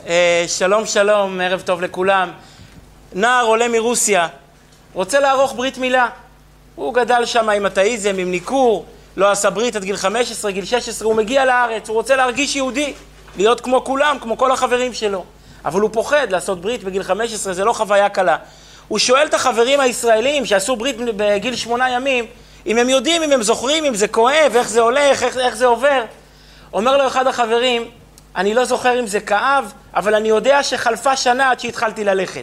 שלום שלום, ערב טוב לכולם. נער עולה מרוסיה, רוצה לערוך ברית מילה. הוא גדל שם עם אתאיזם, עם ניכור, לא עשה ברית עד גיל 15, גיל 16, הוא מגיע לארץ, הוא רוצה להרגיש יהודי, להיות כמו כולם, כמו כל החברים שלו. אבל הוא פוחד לעשות ברית בגיל 15, זה לא חוויה קלה. הוא שואל את החברים הישראלים שעשו ברית בגיל 8 ימים, אם הם יודעים, אם הם זוכרים, אם זה כואב, איך זה הולך, איך זה עובר. אומר לו אחד החברים, אני לא זוכר אם זה כאב, אבל אני יודע שחלפה שנה עד שהתחלתי ללכת.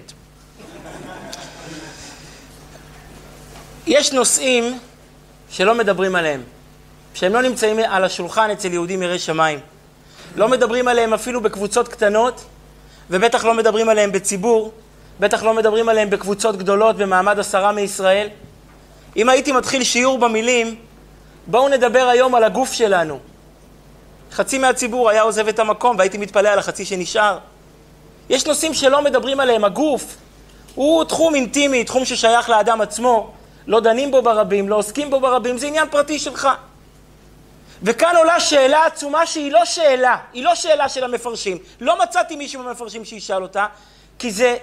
יש נושאים שלא מדברים עליהם, שהם לא נמצאים על השולחן אצל יהודים יראי שמיים. לא מדברים עליהם אפילו בקבוצות קטנות, ובטח לא מדברים עליהם בציבור, בטח לא מדברים עליהם בקבוצות גדולות במעמד 10 מישראל. אם הייתי מתחיל שיעור במילים, בואו נדבר היום על הגוף שלנו. חצי מהציבור היה עוזב את המקום והייתי מתפלא על החצי שנשאר. יש נושאים שלא מדברים עליהם. הגוף הוא תחום אינטימי, תחום ששייך לאדם עצמו. לא דנים בו ברבים, לא עוסקים בו ברבים, זה עניין פרטי שלך. וכאן עולה שאלה עצומה שהיא לא שאלה, היא לא שאלה של המפרשים. לא מצאתי מישהו במפרשים שישאל אותה, כי זה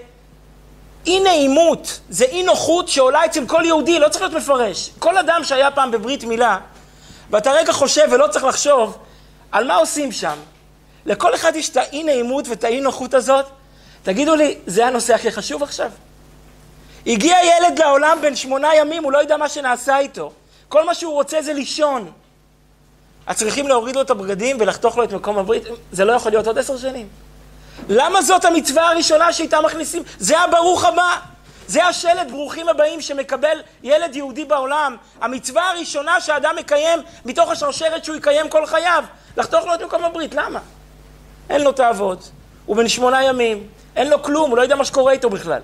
אי נעימות, זה אי נוחות שעולה אצל כל יהודי, לא צריך להיות מפרש. כל אדם שהיה פעם בברית מילה, ואתה רגע חושב ולא צריך לחשוב, על מה עושים שם? לכל אחד יש את האי נעימות ואת האי נוחות הזאת. תגידו לי, זה הנושא הכי חשוב עכשיו? הגיע ילד לעולם בן 8 ימים, הוא לא יודע מה שנעשה איתו. כל מה שהוא רוצה זה לישון. אז צריכים להוריד לו את הבגדים ולחתוך לו את מקום הברית? זה לא יכול להיות עוד 10 שנים. למה זאת המצווה הראשונה שאיתה מכניסים? זה הברוך הבא. זה השלט ברוכים הבאים שמקבל ילד יהודי בעולם. המצווה הראשונה שהאדם מקיים מתוך השרשרת שהוא יקיים כל חייו. לחתוך לו את מקום הברית. למה? אין לו תאוות. הוא בן 8 ימים. אין לו כלום. הוא לא יודע מה שקורה איתו בכלל.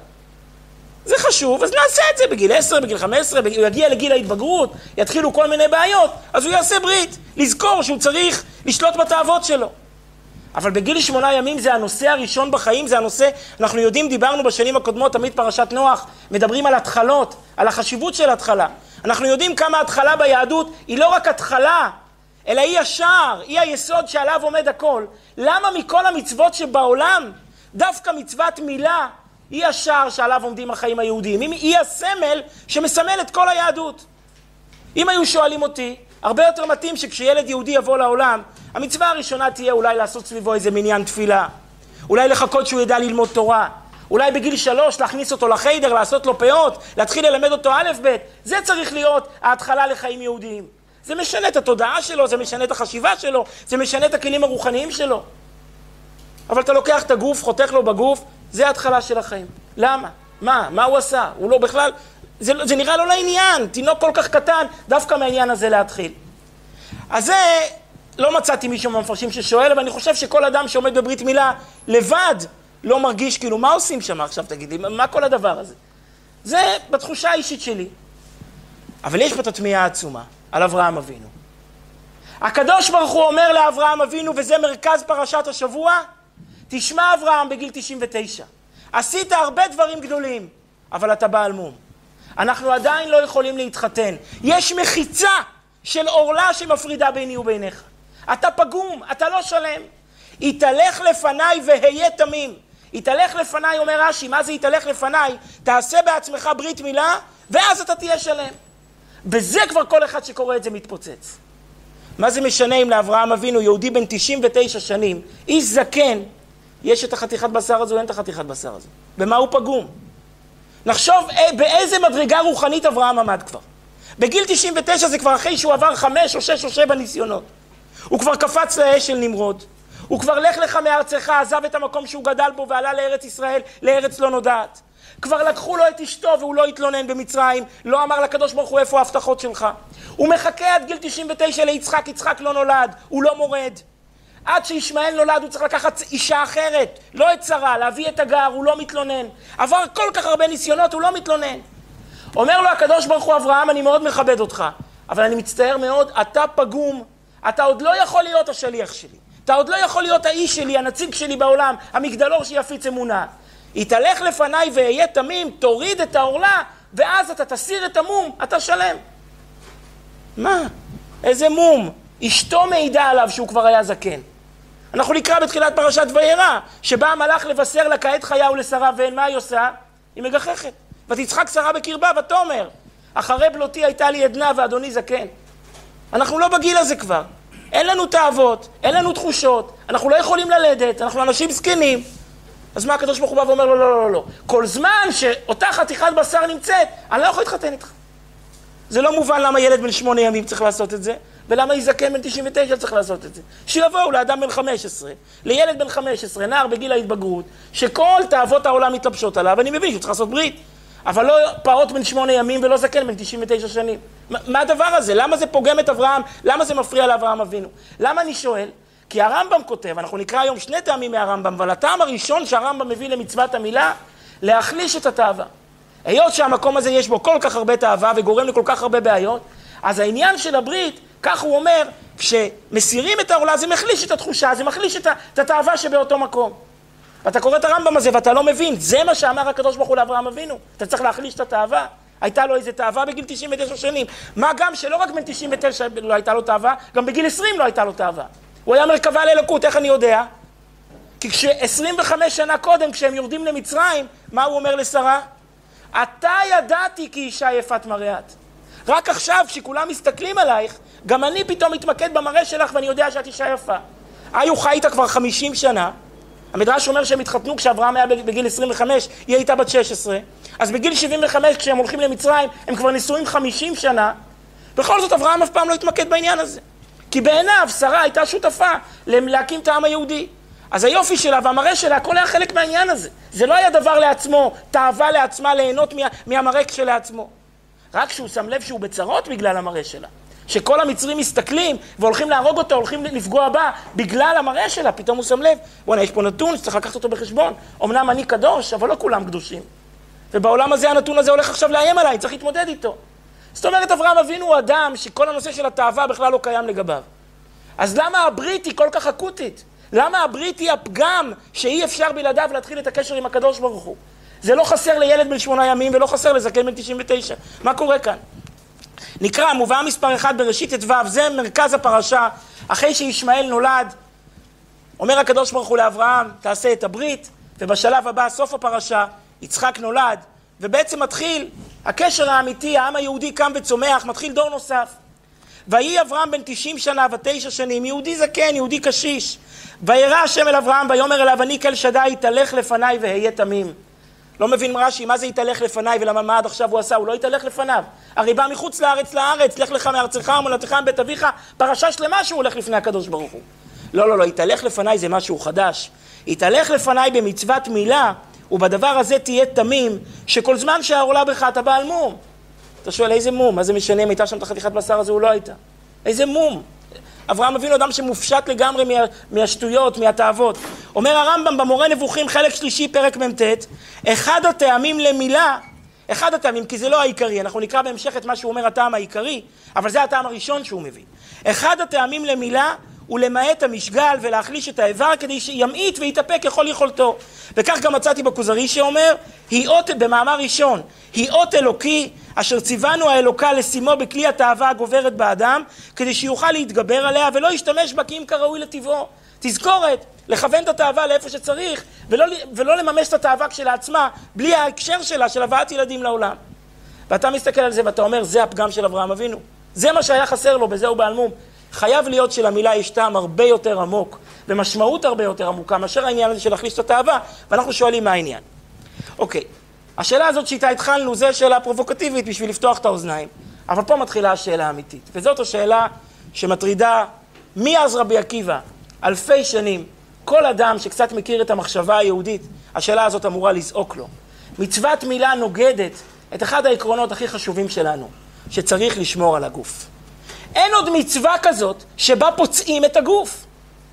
זה חשוב, אז נעשה את זה בגיל 10, בגיל 15, הוא יגיע לגיל ההתבגרות, יתחילו כל מיני בעיות, אז הוא יעשה ברית. לזכור שהוא צריך לשלוט בתאוות שלו. אבל בגיל 8 ימים זה הנושא הראשון בחיים, זה הנושא, אנחנו יודעים, דיברנו בשנים הקודמות, תמיד פרשת נוח, מדברים על התחלות, על החשיבות של התחלה. אנחנו יודעים כמה התחלה ביהדות היא לא רק התחלה, אלא היא השער, היא היסוד שעליו עומד הכל. למה מכל המצוות שבעולם, דווקא מצוות מילה, היא השער שעליו עומדים החיים היהודיים, היא הסמל שמסמל את כל היהדות. אם היו שואלים אותי, הרבה יותר מתאים שכשילד יהודי יבוא לעולם, המצווה הראשונה תהיה אולי לעשות סביבו איזה מניין תפילה, אולי לחכות שהוא ידע ללמוד תורה, אולי בגיל 3 להכניס אותו לחיידר, לעשות לו פאות, להתחיל ללמד אותו א' ב'. זה צריך להיות ההתחלה לחיים יהודיים. זה משנה את התודעה שלו, זה משנה את החשיבה שלו, זה משנה את הכלים הרוחניים שלו. אבל אתה לוקח את הגוף, חותך לו בגוף, זה ההתחלה של החיים. למה? מה הוא עשה? הוא לא בכלל, זה נראה לו לעניין, תינוק כל כך קטן, דווקא מהעניין הזה להתחיל. אז זה, לא מצאתי מישהו מהמפרשים ששואל, אבל אני חושב שכל אדם שעומד בברית מילה, לבד, לא מרגיש כאילו, מה עושים שם עכשיו, תגיד לי, מה כל הדבר הזה? זה בתחושה האישית שלי. אבל יש פה את התמיהה העצומה, על אברהם אבינו. הקדוש ברוך הוא אומר לאברהם אבינו, וזה מרכז פרשת השבוע, תשמע אברהם בגיל 99, עשית הרבה דברים גדולים, אבל אתה בעל מום. אנחנו עדיין לא יכולים להתחתן. יש מחיצה של אורלה שמפרידה ביני וביניך. אתה פגום, אתה לא שלם. יתהלך לפניי והיה תמים. יתהלך לפניי, אומר רש"י, מה זה יתהלך לפניי? תעשה בעצמך ברית מילה, ואז אתה תהיה שלם. בזה כבר כל אחד שקורא את זה מתפוצץ. מה זה משנה אם לאברהם אבינו, יהודי בן 99 שנים, איש זקן, יש את החתיכת בשר הזו, אין את החתיכת בשר הזו. במה הוא פגום? נחשוב באיזה מדרגה רוחנית אברהם עמד כבר. בגיל 99 זה כבר אחרי שהוא עבר 5 או 6 או 7 ניסיונות. הוא כבר קפץ לאש של נמרוד. הוא כבר לך לך מארצך, עזב את המקום שהוא גדל בו ועלה לארץ ישראל, לארץ לא נודעת. כבר לקחו לו את אשתו והוא לא התלונן במצרים, לא אמר לקדוש ברוך הוא איפה ההבטחות שלך. הוא מחכה עד גיל 99 ליצחק, יצחק לא נולד, הוא לא מורד. עד שישמעאל נולד הוא צריך לקחת אישה אחרת, לא את שרה, להביא את הגר, הוא לא מתלונן. עבר כל כך הרבה ניסיונות, הוא לא מתלונן. אומר לו הקדוש ברוך הוא, אברהם, אני מאוד מכבד אותך, אבל אני מצטער מאוד, אתה פגום, אתה עוד לא יכול להיות השליח שלי, אתה עוד לא יכול להיות האיש שלי, הנציג שלי בעולם, המגדלור שיפיץ אמונה. יתהלך לפניי ואהיה תמים, תוריד את העורלה, ואז אתה תסיר את המום, אתה שלם. מה? איזה מום? אשתו מעידה עליו שהוא כבר היה זקן. אנחנו נקרא בתחילת פרשת וירא, שבא המלאך לבשר לה כעת חיה ולשרה, ואין מה היא עושה? היא מגחכת. ותצחק שרה בקרבה ותאמר, אחרי בלותי הייתה לי עדנה ואדוני זקן. אנחנו לא בגיל הזה כבר. אין לנו תאוות, אין לנו תחושות, אנחנו לא יכולים ללדת, אנחנו אנשים זקנים. אז מה הקדוש ברוך הוא בא ואומר לו, לא, לא, לא, לא. כל זמן שאותה חתיכת בשר נמצאת, אני לא יכול להתחתן איתך. זה לא מובן למה ילד בן 8 ימים צריך לעשות את זה, ולמה יזקן בן 99 צריך לעשות את זה. שיבואו לאדם בן 15, לילד בן 15, נער בגיל ההתבגרות, שכל תאוות העולם מתלבשות עליו, אני מבין שהוא צריך לעשות ברית. אבל לא פעוט בן 8 ימים ולא זקן בן 99 שנים. מה הדבר הזה? למה זה פוגם את אברהם? למה זה מפריע לאברהם אבינו? למה אני שואל? כי הרמב"ם כותב, אנחנו נקרא היום 2 טעמים מהרמב"ם, אבל הטעם הראשון שהרמב"ם מביא למצוות המילה, להחליש את התאווה. היות שהמקום הזה יש בו כל כך הרבה תאווה וגורם לכל כך הרבה בעיות, אז העניין של הברית, כך הוא אומר, כשמסירים את העולה זה מחליש את התחושה, זה מחליש את התאווה שבאותו מקום. ואתה קורא את הרמב"ם הזה ואתה לא מבין, זה מה שאמר הקדוש ברוך הוא לאברהם אבינו. אתה צריך להחליש את התאווה. הייתה לו איזה תאווה בגיל 99 שנים. מה גם שלא רק בן 99 לא הייתה לו תאווה, גם בגיל 20 לא הייתה לו תאווה. הוא היה מרכבה לאלוקות, איך אני יודע? כי כש-25 שנה קודם, כשהם יורדים למצרים, מה הוא אומר לשרה? אתה ידעתי כי אישה יפת מראה את. רק עכשיו, כשכולם מסתכלים עלייך, גם אני פתאום מתמקד במראה שלך ואני יודע שאת אישה יפה. הוא חי איתה כבר 50 שנה. המדרש אומר שהם התחתנו כשאברהם היה בגיל 25, היא הייתה בת 16. אז בגיל 75, כשהם הולכים למצרים, הם כבר נישואים 50 שנה. בכל זאת, אברהם אף פעם לא התמקד בעניין הזה. כי בעיניו, שרה הייתה שותפה להקים את העם היהודי. אז היופי שלה והמראה שלה, הכל היה חלק מהעניין הזה. זה לא היה דבר לעצמו, תאווה לעצמה, ליהנות מהמראה שלעצמו. רק שהוא שם לב שהוא בצרות בגלל המראה שלה. שכל המצרים מסתכלים והולכים להרוג אותו, הולכים לפגוע בה בגלל המראה שלה. פתאום הוא שם לב, בוא'נה, יש פה נתון שצריך לקחת אותו בחשבון. אמנם אני קדוש, אבל לא כולם קדושים. ובעולם הזה הנתון הזה הולך עכשיו לאיים עליי, צריך להתמודד איתו. זאת אומרת, אברהם אבינו הוא אדם שכל הנושא של התאווה בכלל לא קיים לגביו. אז למה הברית היא כל כך אקוטית? למה הברית היא הפגם שאי אפשר בלעדיו להתחיל את הקשר עם הקדוש ברוך הוא? זה לא חסר לילד בן 8 ימים ולא חסר לזקן בן 99. מה קורה כאן? נקרא, מובאה מספר 1 בראשית את ו', זה מרכז הפרשה. אחרי שישמעאל נולד, אומר הקדוש ברוך הוא לאברהם, תעשה את הברית, ובשלב הבא, סוף הפרשה, יצחק נולד, ובעצם מתחיל הקשר האמיתי, העם היהודי קם וצומח, מתחיל דור נוסף. ויהי אברהם בן 90 שנה ו9 שנים, יהודי זקן, יהודי קשיש. וירא השם אל אברהם, ויאמר אליו, אני כל שדי, יתהלך לפניי והיה תמים. לא מבין רש"י, מה זה יתהלך לפניי ולמה מה עד עכשיו הוא עשה? הוא לא יתהלך לפניו. הרי בא מחוץ לארץ, לך לך מארצך ומולדתך מבית אביך, פרשה שלמה שהוא הולך לפני הקדוש ברוך הוא. לא, יתהלך לפניי זה משהו חדש. יתהלך לפניי במצוות מילה, ובדבר הזה תהיה תמים, שכל זמן שהעורלה בך אתה בעל מום. אתה שואל, איזה מום? מה זה משנה אם הייתה שם את החתיכת בשר הזה? הוא לא הייתה. איזה מום? אברהם אבינו אדם שמופשט לגמרי מהשטויות, מהתאוות. אומר הרמב"ם במורה נבוכים חלק שלישי פרק מ"ט, אחד הטעמים למילה, אחד הטעמים, כי זה לא העיקרי, אנחנו נקרא בהמשך את מה שהוא אומר הטעם העיקרי, אבל זה הטעם הראשון שהוא מביא. אחד הטעמים למילה הוא למעט המשגל ולהחליש את האיבר כדי שימעיט ויתאפק ככל יכולתו. וכך גם מצאתי בכוזרי שאומר, במאמר ראשון, היא אות אלוקי אשר ציוונו האלוקה לשימו בכלי התאווה הגוברת באדם כדי שיוכל להתגבר עליה ולא ישתמש בה כי אם כראוי לטבעו. תזכורת, לכוון את התאווה לאיפה שצריך ולא לממש את התאווה כשלעצמה בלי ההקשר שלה של הבאת ילדים לעולם. ואתה מסתכל על זה ואתה אומר, זה הפגם של אברהם אבינו. זה מה שהיה חסר לו, בזה הוא בעל מום. חייב להיות שלמילה יש טעם הרבה יותר עמוק ומשמעות הרבה יותר עמוקה מאשר העניין הזה של להחליש את התאווה, ואנחנו שואלים מה העניין. אוקיי, השאלה הזאת שאיתה התחלנו זה שאלה פרובוקטיבית בשביל לפתוח את האוזניים, אבל פה מתחילה השאלה האמיתית, וזאת השאלה שמטרידה מאז רבי עקיבא, אלפי שנים, כל אדם שקצת מכיר את המחשבה היהודית, השאלה הזאת אמורה לזעוק לו. מצוות מילה נוגדת את אחד העקרונות הכי חשובים שלנו, שצריך לשמור על הגוף. אין עוד מצווה כזאת שבה פוצעים את הגוף.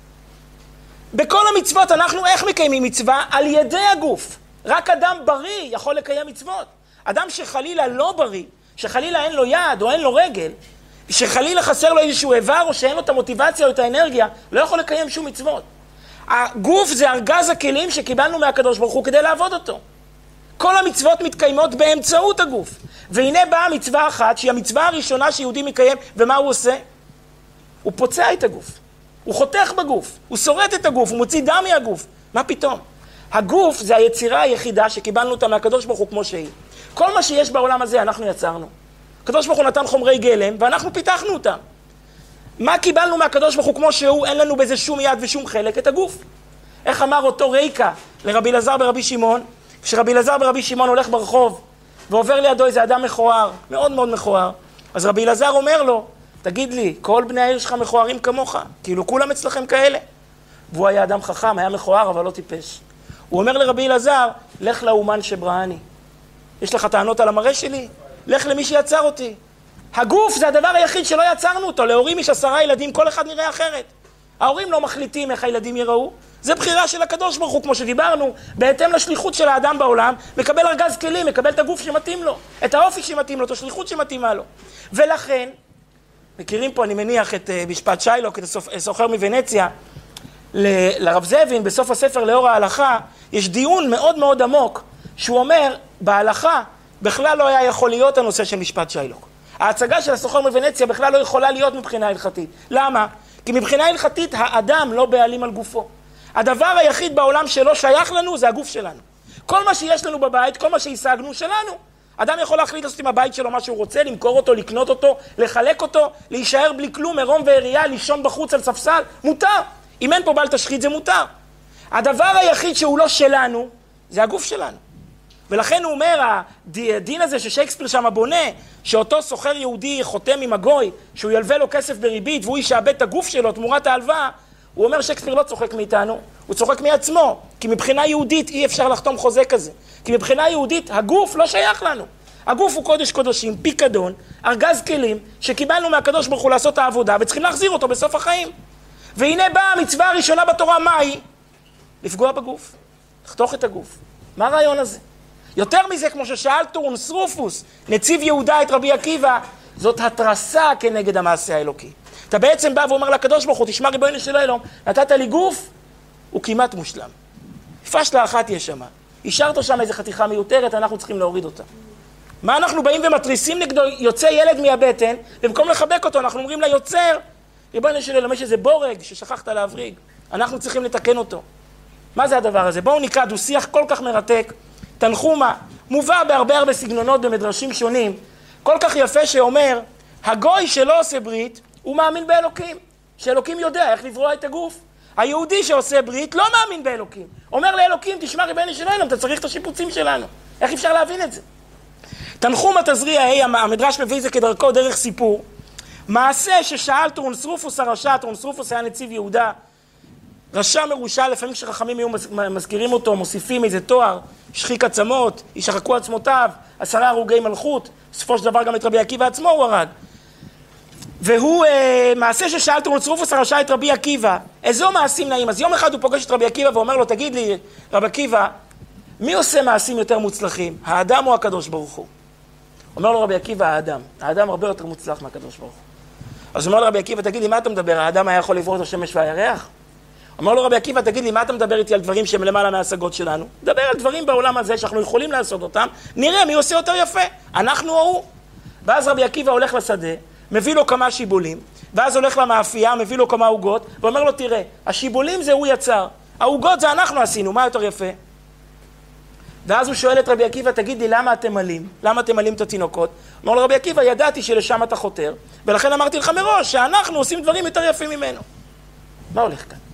בכל המצוות אנחנו איך מקיימים מצווה? על ידי הגוף. רק אדם בריא יכול לקיים מצוות. אדם שחלילה לא בריא, שחלילה אין לו יד או אין לו רגל, שחלילה חסר לו איזשהו איבר או שאין לו את המוטיבציה או את האנרגיה, לא יכול לקיים שום מצוות. הגוף זה ארגז הכלים שקיבלנו מהקדוש ברוך הוא כדי לעבוד אותו. כל המצוות מתקיימות באמצעות הגוף. והנה באה מצווה אחת שהיא המצווה הראשונה שיהודי מקיים, ומה הוא עושה? הוא פוצע את הגוף. הוא חותך בגוף, הוא שורט את הגוף, הוא מוציא דם מהגוף. מה פתאום? הגוף זה היצירה היחידה שקיבלנו אותה מהקדוש ברוך הוא כמו שהיא. כל מה שיש בעולם הזה אנחנו יצרנו. הקדוש ברוך הוא נתן חומרי גלם ואנחנו פיתחנו אותם. מה קיבלנו מהקדוש ברוך הוא כמו שהוא? אין לנו בזה שום יד ושום חלק, את הגוף. איך אמר אותו ריקה לרבי אלעזר ברבי שמעון? כשרבי אלעזר ברבי שמעון הולך ברחוב ועובר לידו איזה אדם מכוער, מאוד מאוד מכוער, אז רבי אלעזר אומר לו, תגיד לי, כל בני העיר שלך מכוערים כמוך? כאילו כולם אצלכם כאלה? והוא היה אדם חכם, היה מכוער אבל לא טיפש. הוא אומר לרבי אלעזר, לך לאומן שבראני. יש לך טענות על המראה שלי? לך למי שיצר אותי. הגוף זה הדבר היחיד שלא יצרנו אותו. להורים יש 10 ילדים, כל אחד נראה אחרת. ההורים לא מחליטים איך הילדים יראו. זה בחירה של הקדוש ברוך הוא, כמו שדיברנו, בהתאם לשליחות של האדם בעולם, מקבל ארגז כלים, מקבל את הגוף שמתאים לו, את האופי שמתאים לו, את השליחות שמתאימה לו. ולכן, מכירים פה, אני מניח, את משפט שיילוק, את הסוחר מוונציה, לרב זאבין, בסוף הספר לאור ההלכה, יש דיון מאוד מאוד עמוק, שהוא אומר, בהלכה, בכלל לא היה יכול להיות הנושא של משפט שיילוק. ההצגה של הסוחר מוונציה בכלל לא יכולה להיות מבחינה הלכתית. למה? כי מבחינה הלכתית, האדם לא בעלים על גופו. הדבר היחיד בעולם שלא שייך לנו, זה הגוף שלנו. כל מה שיש לנו בבית, כל מה שהשגנו, שלנו. אדם יכול להחליט לעשות עם הבית שלו מה שהוא רוצה, למכור אותו, לקנות אותו, לחלק אותו, להישאר בלי כלום, מרום ועירייה, לישון בחוץ על ספסל, מותר. אם אין פה בעל תשחית זה מותר. הדבר היחיד שהוא לא שלנו, זה הגוף שלנו. ולכן הוא אומר, הדין הזה ששייקספיר שם בונה, שאותו סוחר יהודי חותם עם הגוי, שהוא ילווה לו כסף בריבית, והוא ישאבד את הגוף שלו, תמורת ההלוואה, הוא אומר שייקספיר לא צוחק מאיתנו, הוא צוחק מעצמו, כי מבחינה יהודית אי אפשר לחתום חוזה כזה. כי מבחינה יהודית הגוף לא שייך לנו. הגוף הוא קודש קודשים, פיקדון, ארגז כלים, שקיבלנו מהקדוש ברוך הוא לעשות את העבודה, וצריכים להחזיר אותו בסוף החיים. והנה באה המצווה הראשונה בתורה, מה היא? לפגוע בגוף, לחתוך את הגוף. מה הרעיון הזה? יותר מזה, כמו ששאל טורנס רופוס, נציב יהודה את רבי עקיבא, זאת התרסה כנגד המעשה האלוקי. אתה בעצם בא ואומר לקדוש ברוך הוא, תשמע ריבונו של עולם, נתת לי גוף, הוא כמעט מושלם. פשלה אחת יש שם. השארת שם איזו חתיכה מיותרת, אנחנו צריכים להוריד אותה. מה אנחנו באים ומתריסים נגדו? יוצא ילד מהבטן, במקום לחבק אותו, אנחנו אומרים ליוצר, ריבונו של עולם, יש איזה בורג ששכחת להבריג, אנחנו צריכים לתקן אותו. מה זה הדבר הזה? בואו נקרא דו-שיח כל כך מרתק, תנחומה, מובא בהרבה סגנונות במדרשים שונים, כל כך יפה שאומר, הגוי שלא עושה ברית, הוא מאמין באלוקים, שאלוקים יודע איך לברוא את הגוף. היהודי שעושה ברית לא מאמין באלוקים. אומר לאלוקים, תשמע ריבונו של עולם, אתה צריך את השיפוצים שלנו. איך אפשר להבין את זה? תנחומה תזריע, המדרש מביא זה כדרכו דרך סיפור. מעשה ששאל טורנס רופוס הרשע, טורנס רופוס היה נציב יהודה, רשע מרושע, לפעמים כשחכמים היו מזכירים אותו, מוסיפים איזה תואר, שחיק עצמות, ישחקו עצמותיו, 10 הרוגי מלכות, בסופו של דבר גם את רבי עקיבא עצמו הוא הרג. והוא מעשה ששאל טורנס רופוס הרשע את רבי עקיבא, איזו מעשים נעים? אז יום אחד הוא פוגש את רבי עקיבא ואומר לו, תגיד לי, רבי עקיבא, מי עושה מעשים יותר מוצלחים, האדם או הקדוש ברוך הוא? אומר לו רבי עקיבא, האדם. האדם הרבה יותר מוצלח מהקדוש ברוך הוא. אז אומר לו רבי עקיבא, תגיד לי, מה אתה מדבר? האדם היה יכול לברוא את השמש והירח? אומר לו רבי עקיבא, תגיד לי, מה אתה מדבר איתי על דברים שהם למעלה מההשגות שלנו? דבר על דברים בעולם הזה שאנחנו יכולים לעשות אותם, נראה מי עושה יותר יפה, אנחנו או הוא. ואז רבי עקיבא הולך לשדה, מביא לו כמה שיבולים, ואז הולך למאפייה, מביא לו כמה עוגות, ואומר לו, תראה, השיבולים זה הוא יצר, העוגות זה אנחנו עשינו, מה יותר יפה? ואז הוא שואל את רבי עקיבא, תגיד לי, למה אתם מלים? למה אתם מלים את התינוקות? אומר לו רבי עקיבא, ידעתי שלשם אתה חותר, ולכן אמרתי לך מראש שאנחנו עושים דברים יותר יפים ממנו. מה הולך כאן?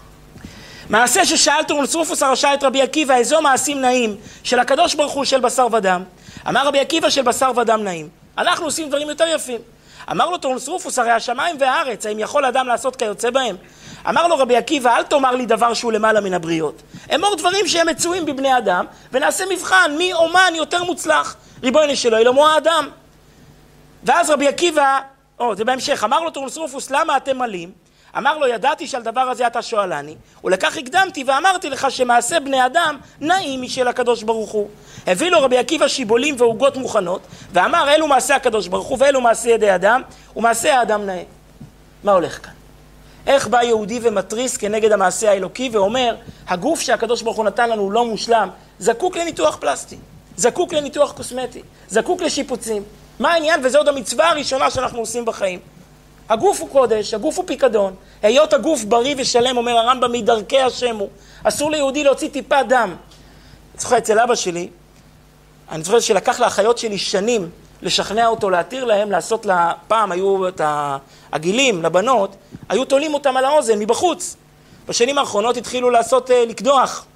מעשה ששאל טורנס רופוס הרשע את רבי עקיבא, איזו מעשים נעים של הקדוש ברוך הוא של בשר ודם. אמר רבי עקיבא של בשר ודם נעים. אנחנו עושים דברים יותר יפים. אמר לו טורנס רופוס, הרי השמיים והארץ, האם יכול אדם לעשות כיוצא בהם? אמר לו רבי עקיבא, אל תאמר לי דבר שהוא למעלה מן הבריות. אמור דברים שהם מצויים בבני אדם, ונעשה מבחן מי אומן יותר מוצלח. ריבונו של עולם הוא האדם. ואז רבי עקיבא, זה בהמשך, אמר לו טורנס רופוס, למה אתם מלים? אמר לו, ידעתי שעל דבר הזה אתה שואלני, ולכך הקדמתי ואמרתי לך שמעשה בני אדם נעים משל הקדוש ברוך הוא. הביא לו רבי עקיבא שיבולים ועוגות מוכנות, ואמר, אלו מעשה הקדוש ברוך הוא, ואלו מעשה ידי אדם, ומעשה האדם נאה. מה הולך כאן? איך בא יהודי ומתריס כנגד המעשה האלוקי ואומר, הגוף שהקדוש ברוך הוא נתן לנו הוא לא מושלם, זקוק לניתוח פלסטי, זקוק לניתוח קוסמטי, זקוק לשיפוצים. מה העניין? וזה עוד המצווה הראשונה שאנחנו עושים בחיים. הגוף הוא קודש, הגוף הוא פיקדון. היות הגוף בריא ושלם, אומר הרמב"ם, מדרכי השם הוא. אסור ליהודי להוציא טיפה דם. אני זוכר אצל אבא שלי, אני זוכר שלקח לאחיות שלי שנים לשכנע אותו, להתיר להם, לעשות לה, פעם היו את הגילים לבנות, היו תולים אותם על האוזן מבחוץ. בשנים האחרונות התחילו לעשות, לקדוח.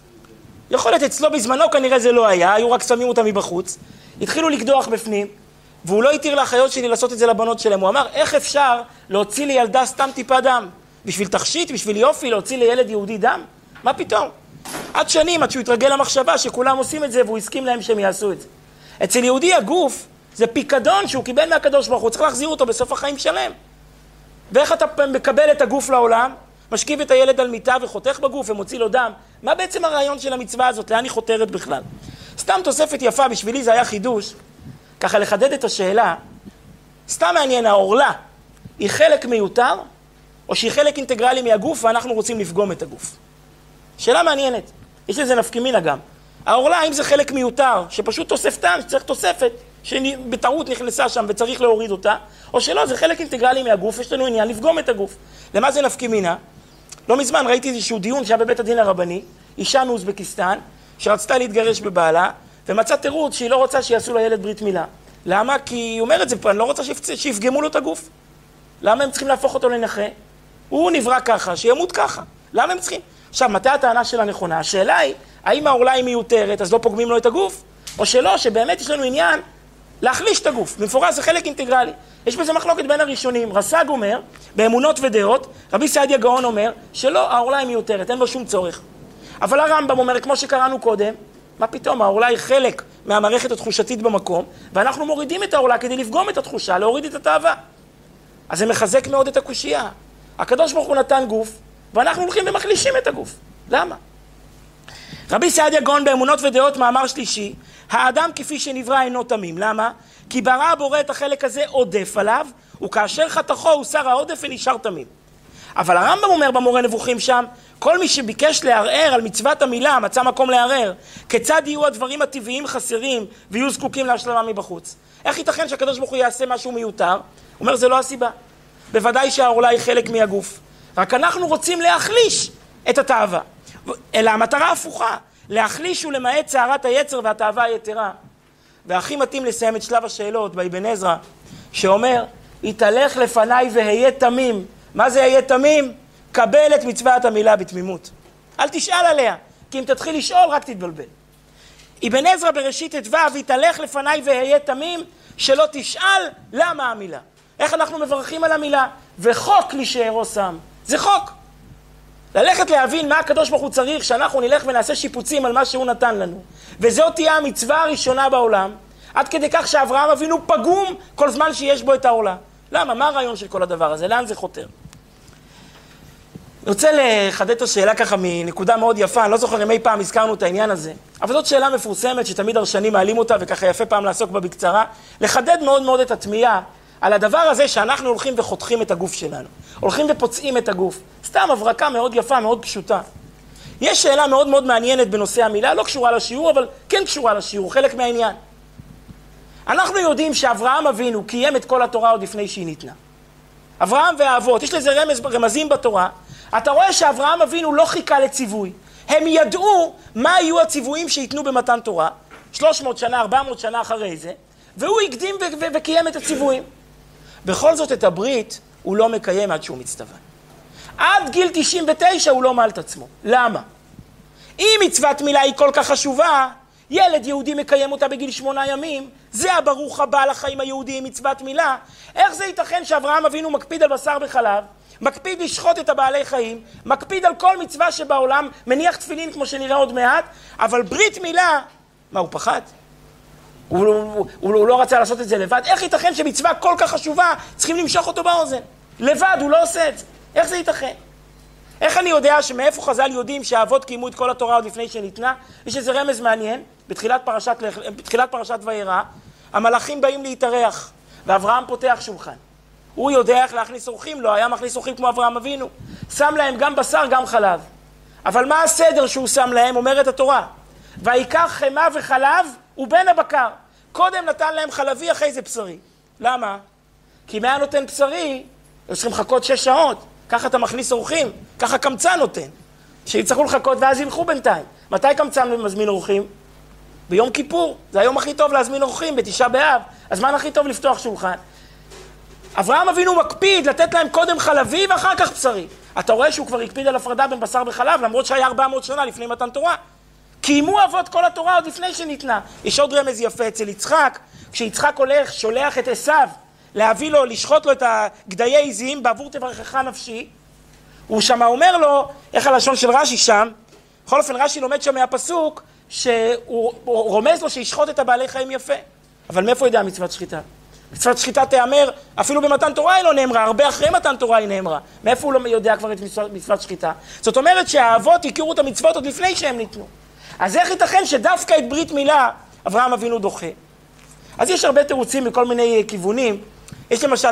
יכול להיות אצלו בזמנו כנראה זה לא היה, היו רק שמים אותם מבחוץ. התחילו לקדוח בפנים, והוא לא התיר לאחיות שלי לעשות את זה לבנות שלהם. הוא אמר, איך אפשר להוציא לילדה סתם טיפה דם? בשביל תכשיט, בשביל יופי, להוציא לילד יהודי דם? מה פתאום? עד שנים, עד שהוא התרגל למחשבה שכולם עושים את זה, והוא הסכים להם שהם יעשו את זה. אצל יהודי הגוף זה פיקדון שהוא קיבל מהקדוש ברוך הוא, צריך להחזיר אותו בסוף החיים שלם. ואיך אתה מקבל את הגוף לעולם? משכיב את הילד על מיטה וחותך בגוף ומוציא לו דם. מה בעצם הרעיון של המצווה הזאת? לאן היא חותרת בכלל? סתם תוספת יפה, בשבילי זה היה חידוש, ככה לחדד את השאלה. סתם מעניין, העורלה היא חלק מיותר, או שהיא חלק אינטגרלי מהגוף ואנחנו רוצים לפגום את הגוף? שאלה מעניינת, יש לזה נפקמינה גם. העורלה, האם זה חלק מיותר, שפשוט תוספתם, שצריך תוספת, שבטעות נכנסה שם וצריך להוריד אותה, או שלא, זה חלק אינטגרלי מהגוף, יש לנו עניין לפגום את הגוף. למה זה נפקמינה? לא מזמן ראיתי איזשהו דיון שהיה בבית הדין הרבני, אישה מאוזבקיסטן, שרצתה להתגרש בבעלה, ומצא תירוץ שהיא לא רוצה שיעשו לילד ברית מילה. למה? כי היא אומרת זה פה, אני לא רוצה שיפגמו לו את הגוף. למה הם צריכים להפוך אותו לנכה? הוא נברא ככה, שימות ככה. למה הם צריכים? עכשיו, מתי הטענה שלה נכונה? השאלה היא, האם העורלה היא מיותרת, אז לא פוגמים לו את הגוף? או שלא, שבאמת יש לנו עניין להחליש את הגוף. במפורש זה חלק אינטגרלי. יש בזה מחלוקת בין הראשונים. רס"ג אומר, באמונות ודעות, רבי סעדיה גאון אומר, שלא, העורלה היא מיותרת, אין בו שום צורך. אבל הרמב"ם אומר, כמו שקראנו קודם, מה פתאום? העורלה היא חלק מהמערכת התחושתית במקום, ואנחנו מורידים את העורלה כדי לפגום את התחושה, להוריד את התאווה. אז זה מחזק מאוד את הקושייה. הקדוש ברוך הוא נתן גוף, ואנחנו הולכים ומחלישים את הגוף. למה? רבי סעדיה גאון באמונות ודעות, מאמר שלישי, האדם כפי שנברא אינו תמים. למה? כי ברא הבורא את החלק הזה עודף עליו, וכאשר חתכו הוא שר העודף ונשאר תמים. אבל הרמב"ם אומר במורה נבוכים שם, כל מי שביקש לערער על מצוות המילה, מצא מקום לערער, כיצד יהיו הדברים הטבעיים חסרים ויהיו זקוקים להשלמה מבחוץ? איך ייתכן שהקדוש ברוך הוא יעשה משהו מיותר? הוא אומר, זה לא הסיבה. בוודאי שהעורלה היא חלק מהגוף. רק אנחנו רוצים להחליש את התאווה. אלא המטרה הפוכה, להחליש ולמעט צערת היצר והתאווה היתרה. והכי מתאים לסיים את שלב השאלות באבן עזרא, שאומר, יתהלך לפניי והיה תמים. מה זה היה תמים? קבל את מצוות המילה בתמימות. אל תשאל עליה, כי אם תתחיל לשאול רק תתבלבל. אבן עזרא בראשית את ו' יתהלך לפניי והיה תמים, שלא תשאל למה המילה. איך אנחנו מברכים על המילה? וחוק להישארו שם. זה חוק. ללכת להבין מה הקדוש ברוך הוא צריך, שאנחנו נלך ונעשה שיפוצים על מה שהוא נתן לנו. וזאת תהיה המצווה הראשונה בעולם, עד כדי כך שאברהם אבינו פגום כל זמן שיש בו את העורלה. למה? מה הרעיון של כל הדבר הזה? לאן זה חותר? אני רוצה לחדד את השאלה ככה מנקודה מאוד יפה, אני לא זוכר אם אי פעם הזכרנו את העניין הזה, אבל זאת שאלה מפורסמת שתמיד הרשנים מעלים אותה וככה יפה פעם לעסוק בה בקצרה, לחדד מאוד מאוד את התמיהה על הדבר הזה שאנחנו הולכים וחותכים את הגוף שלנו, הולכים ופוצעים את הגוף. סתם הברקה מאוד יפה, מאוד פשוטה. יש שאלה מאוד מאוד מעניינת בנושא המילה, לא קשורה לשיעור, אבל כן קשורה לשיעור, חלק מהעניין. אנחנו יודעים שאברהם אבינו קיים את כל התורה עוד לפני שהיא ניתנה. אברהם והאבות, יש לזה רמזים בתורה. אתה רואה שאברהם אבינו לא חיכה לציווי. הם ידעו מה יהיו הציוויים שיתנו במתן תורה, 300 שנה, 400 שנה אחרי זה, והוא הקדים וקיים את הציוויים. בכל זאת את הברית הוא לא מקיים עד שהוא מצטווה. עד גיל 99 הוא לא מעל את עצמו. למה? אם מצוות מילה היא כל כך חשובה, ילד יהודי מקיים אותה בגיל 8 ימים, זה הברוך הבא לחיים היהודיים מצוות מילה. איך זה ייתכן שאברהם אבינו מקפיד על בשר וחלב, מקפיד לשחוט את הבעלי חיים, מקפיד על כל מצווה שבעולם, מניח תפילין כמו שנראה עוד מעט, אבל ברית מילה, מה הוא פחד? הוא לא רצה לעשות את זה לבד. איך ייתכן שמצווה כל כך חשובה צריכים למשוך אותו באוזן? לבד, הוא לא עושה את זה. איך זה ייתכן? איך אני יודע שמאיפה חז"ל יודעים שהאבות קיימו את כל התורה עוד לפני שניתנה? יש איזה רמז מעניין, בתחילת פרשת וירא, המלאכים באים להתארח, ואברהם פותח שולחן. הוא יודע איך להכניס אורחים, לא היה מכניס אורחים כמו אברהם אבינו. שם להם גם בשר, גם חלב. אבל מה הסדר שהוא שם להם? אומרת התורה. ויקח חמה וחלב ובן הבקר. קודם נתן להם חלבי, אחרי זה בשרי. למה? כי אם היה נותן בשרי, היו צריכים לחכות 6 שעות, ככה אתה מכניס אורחים, ככה קמצן נותן. שיצטרכו לחכות ואז ילכו בינתיים. מתי קמצן מזמין אורחים? ביום כיפור, זה היום הכי טוב להזמין אורחים, ב9 באב, הזמן הכי טוב לפתוח שולחן. אברהם אבינו מקפיד לתת להם קודם חלבי ואחר כך בשרי. אתה רואה שהוא כבר הקפיד על הפרדה בין בשר וחלב, למרות שהיה 400 שנה לפני מתן תורה. קיימו אבות כל התורה עוד לפני שניתנה. יש עוד רמז יפה אצל יצחק, כשיצחק הולך, שולח את עשיו, להביא לו, לשחוט לו את הגדיי עזים, בעבור תברכך נפשי. הוא שמה אומר לו, איך הלשון של רש"י שם, בכל אופן רש"י לומד שם מהפסוק, שהוא רומז לו שישחוט את הבעלי חיים יפה. אבל מאיפה יודע מצוות שחיטה? מצוות שחיטה תאמר, אפילו במתן תורה היא לא נאמרה, הרבה אחרי מתן תורה היא נאמרה. מאיפה הוא לא יודע כבר את מצוות שחיטה? זאת אומרת שהאבות הכירו את המצוות עוד לפני שהם ניתנו. אז איך ייתכן שדווקא את ברית מילה אברהם אבינו דוחה? אז יש הרבה תירוצים מכל מיני כיוונים. יש למשל...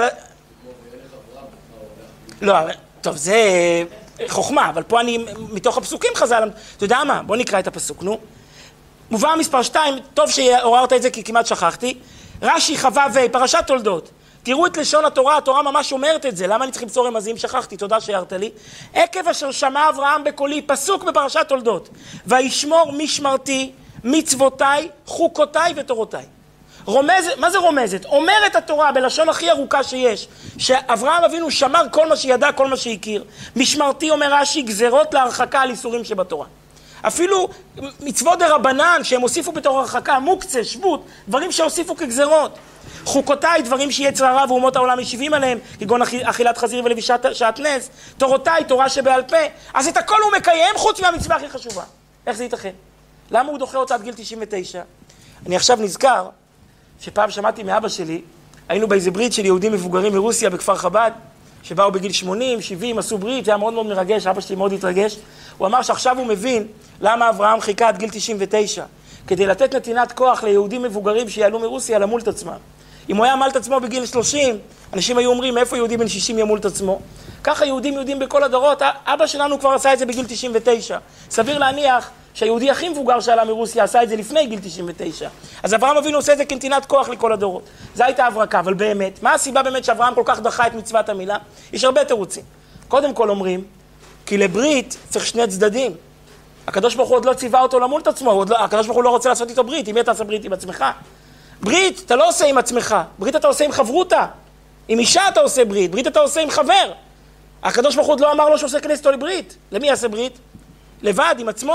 לא, טוב, זה חוכמה, אבל פה אני מתוך הפסוקים חז"ל. אתה יודע מה? בוא נקרא את הפסוק, נו. מובא מספר 2, טוב שעוררת את זה כי כמעט שכחתי. רש"י חווה פרשת תולדות. תראו את לשון התורה, התורה ממש אומרת את זה. למה אני צריך למסור רמזים? שכחתי, תודה שהערת לי. עקב אשר שמע אברהם בקולי, פסוק בפרשת תולדות. וישמור משמרתי, מצוותיי, חוקותיי ותורותיי. רומזת, מה זה רומזת? אומרת התורה בלשון הכי ארוכה שיש, שאברהם אבינו שמר כל מה שידע, כל מה שהכיר. משמרתי, אומר רש"י, גזרות להרחקה על איסורים שבתורה. אפילו מצוות דרבנן שהם הוסיפו בתור הרחקה, מוקצה, שבות, דברים שהוסיפו כגזרות. חוקותיי, דברים שיצר הרע ואומות העולם משיבים עליהם, כגון אכילת חזיר ולבישת שעטנז. תורותיי, תורה שבעל פה. אז את הכל הוא מקיים חוץ מהמצווה הכי חשובה. איך זה ייתכן? למה הוא דוחה אותה עד גיל 99? אני עכשיו נזכר שפעם שמעתי מאבא שלי, היינו באיזה ברית של יהודים מבוגרים מרוסיה בכפר חב"ד, שבאו בגיל 80, 70, עשו ברית, זה היה מאוד מאוד מרגש, אבא שלי מאוד התרגש. הוא אמר שעכשיו הוא מבין למה אברהם חיכה עד גיל 99, כדי לתת נתינת כוח ליהודים מבוגרים שיעלו מרוסיה למול את עצמם. אם הוא היה מל את עצמו בגיל 30, אנשים היו אומרים, איפה יהודי בן 60 ימול את עצמו? ככה יהודים בכל הדורות, אבא שלנו כבר עשה את זה בגיל 99. סביר להניח שהיהודי הכי מבוגר שעלה מרוסיה עשה את זה לפני גיל 99. אז אברהם אבינו עושה את זה כנתינת כוח לכל הדורות. זו הייתה הברקה, אבל באמת, מה הסיבה באמת שאברהם כל כך דחה את מצוות המילה? יש הרבה תירוצים. קודם כל אומרים, כי לברית צריך 2 צדדים. הקדוש ברוך הוא עוד לא ציווה אותו למול את עצמו, הקדוש ברוך הוא לא רוצה לעשות איתו ברית, אם אתה עושה ברית עם עצמך. ברית אתה לא עושה עם עצמך, ברית אתה עושה עם חברותה. עם אישה אתה עושה ברית, ברית אתה עושה עם חבר. הקדוש ברוך הוא עוד לא אמר לו שעושה כנס אותו לברית. למי יעשה ברית? לבד, עם עצמו.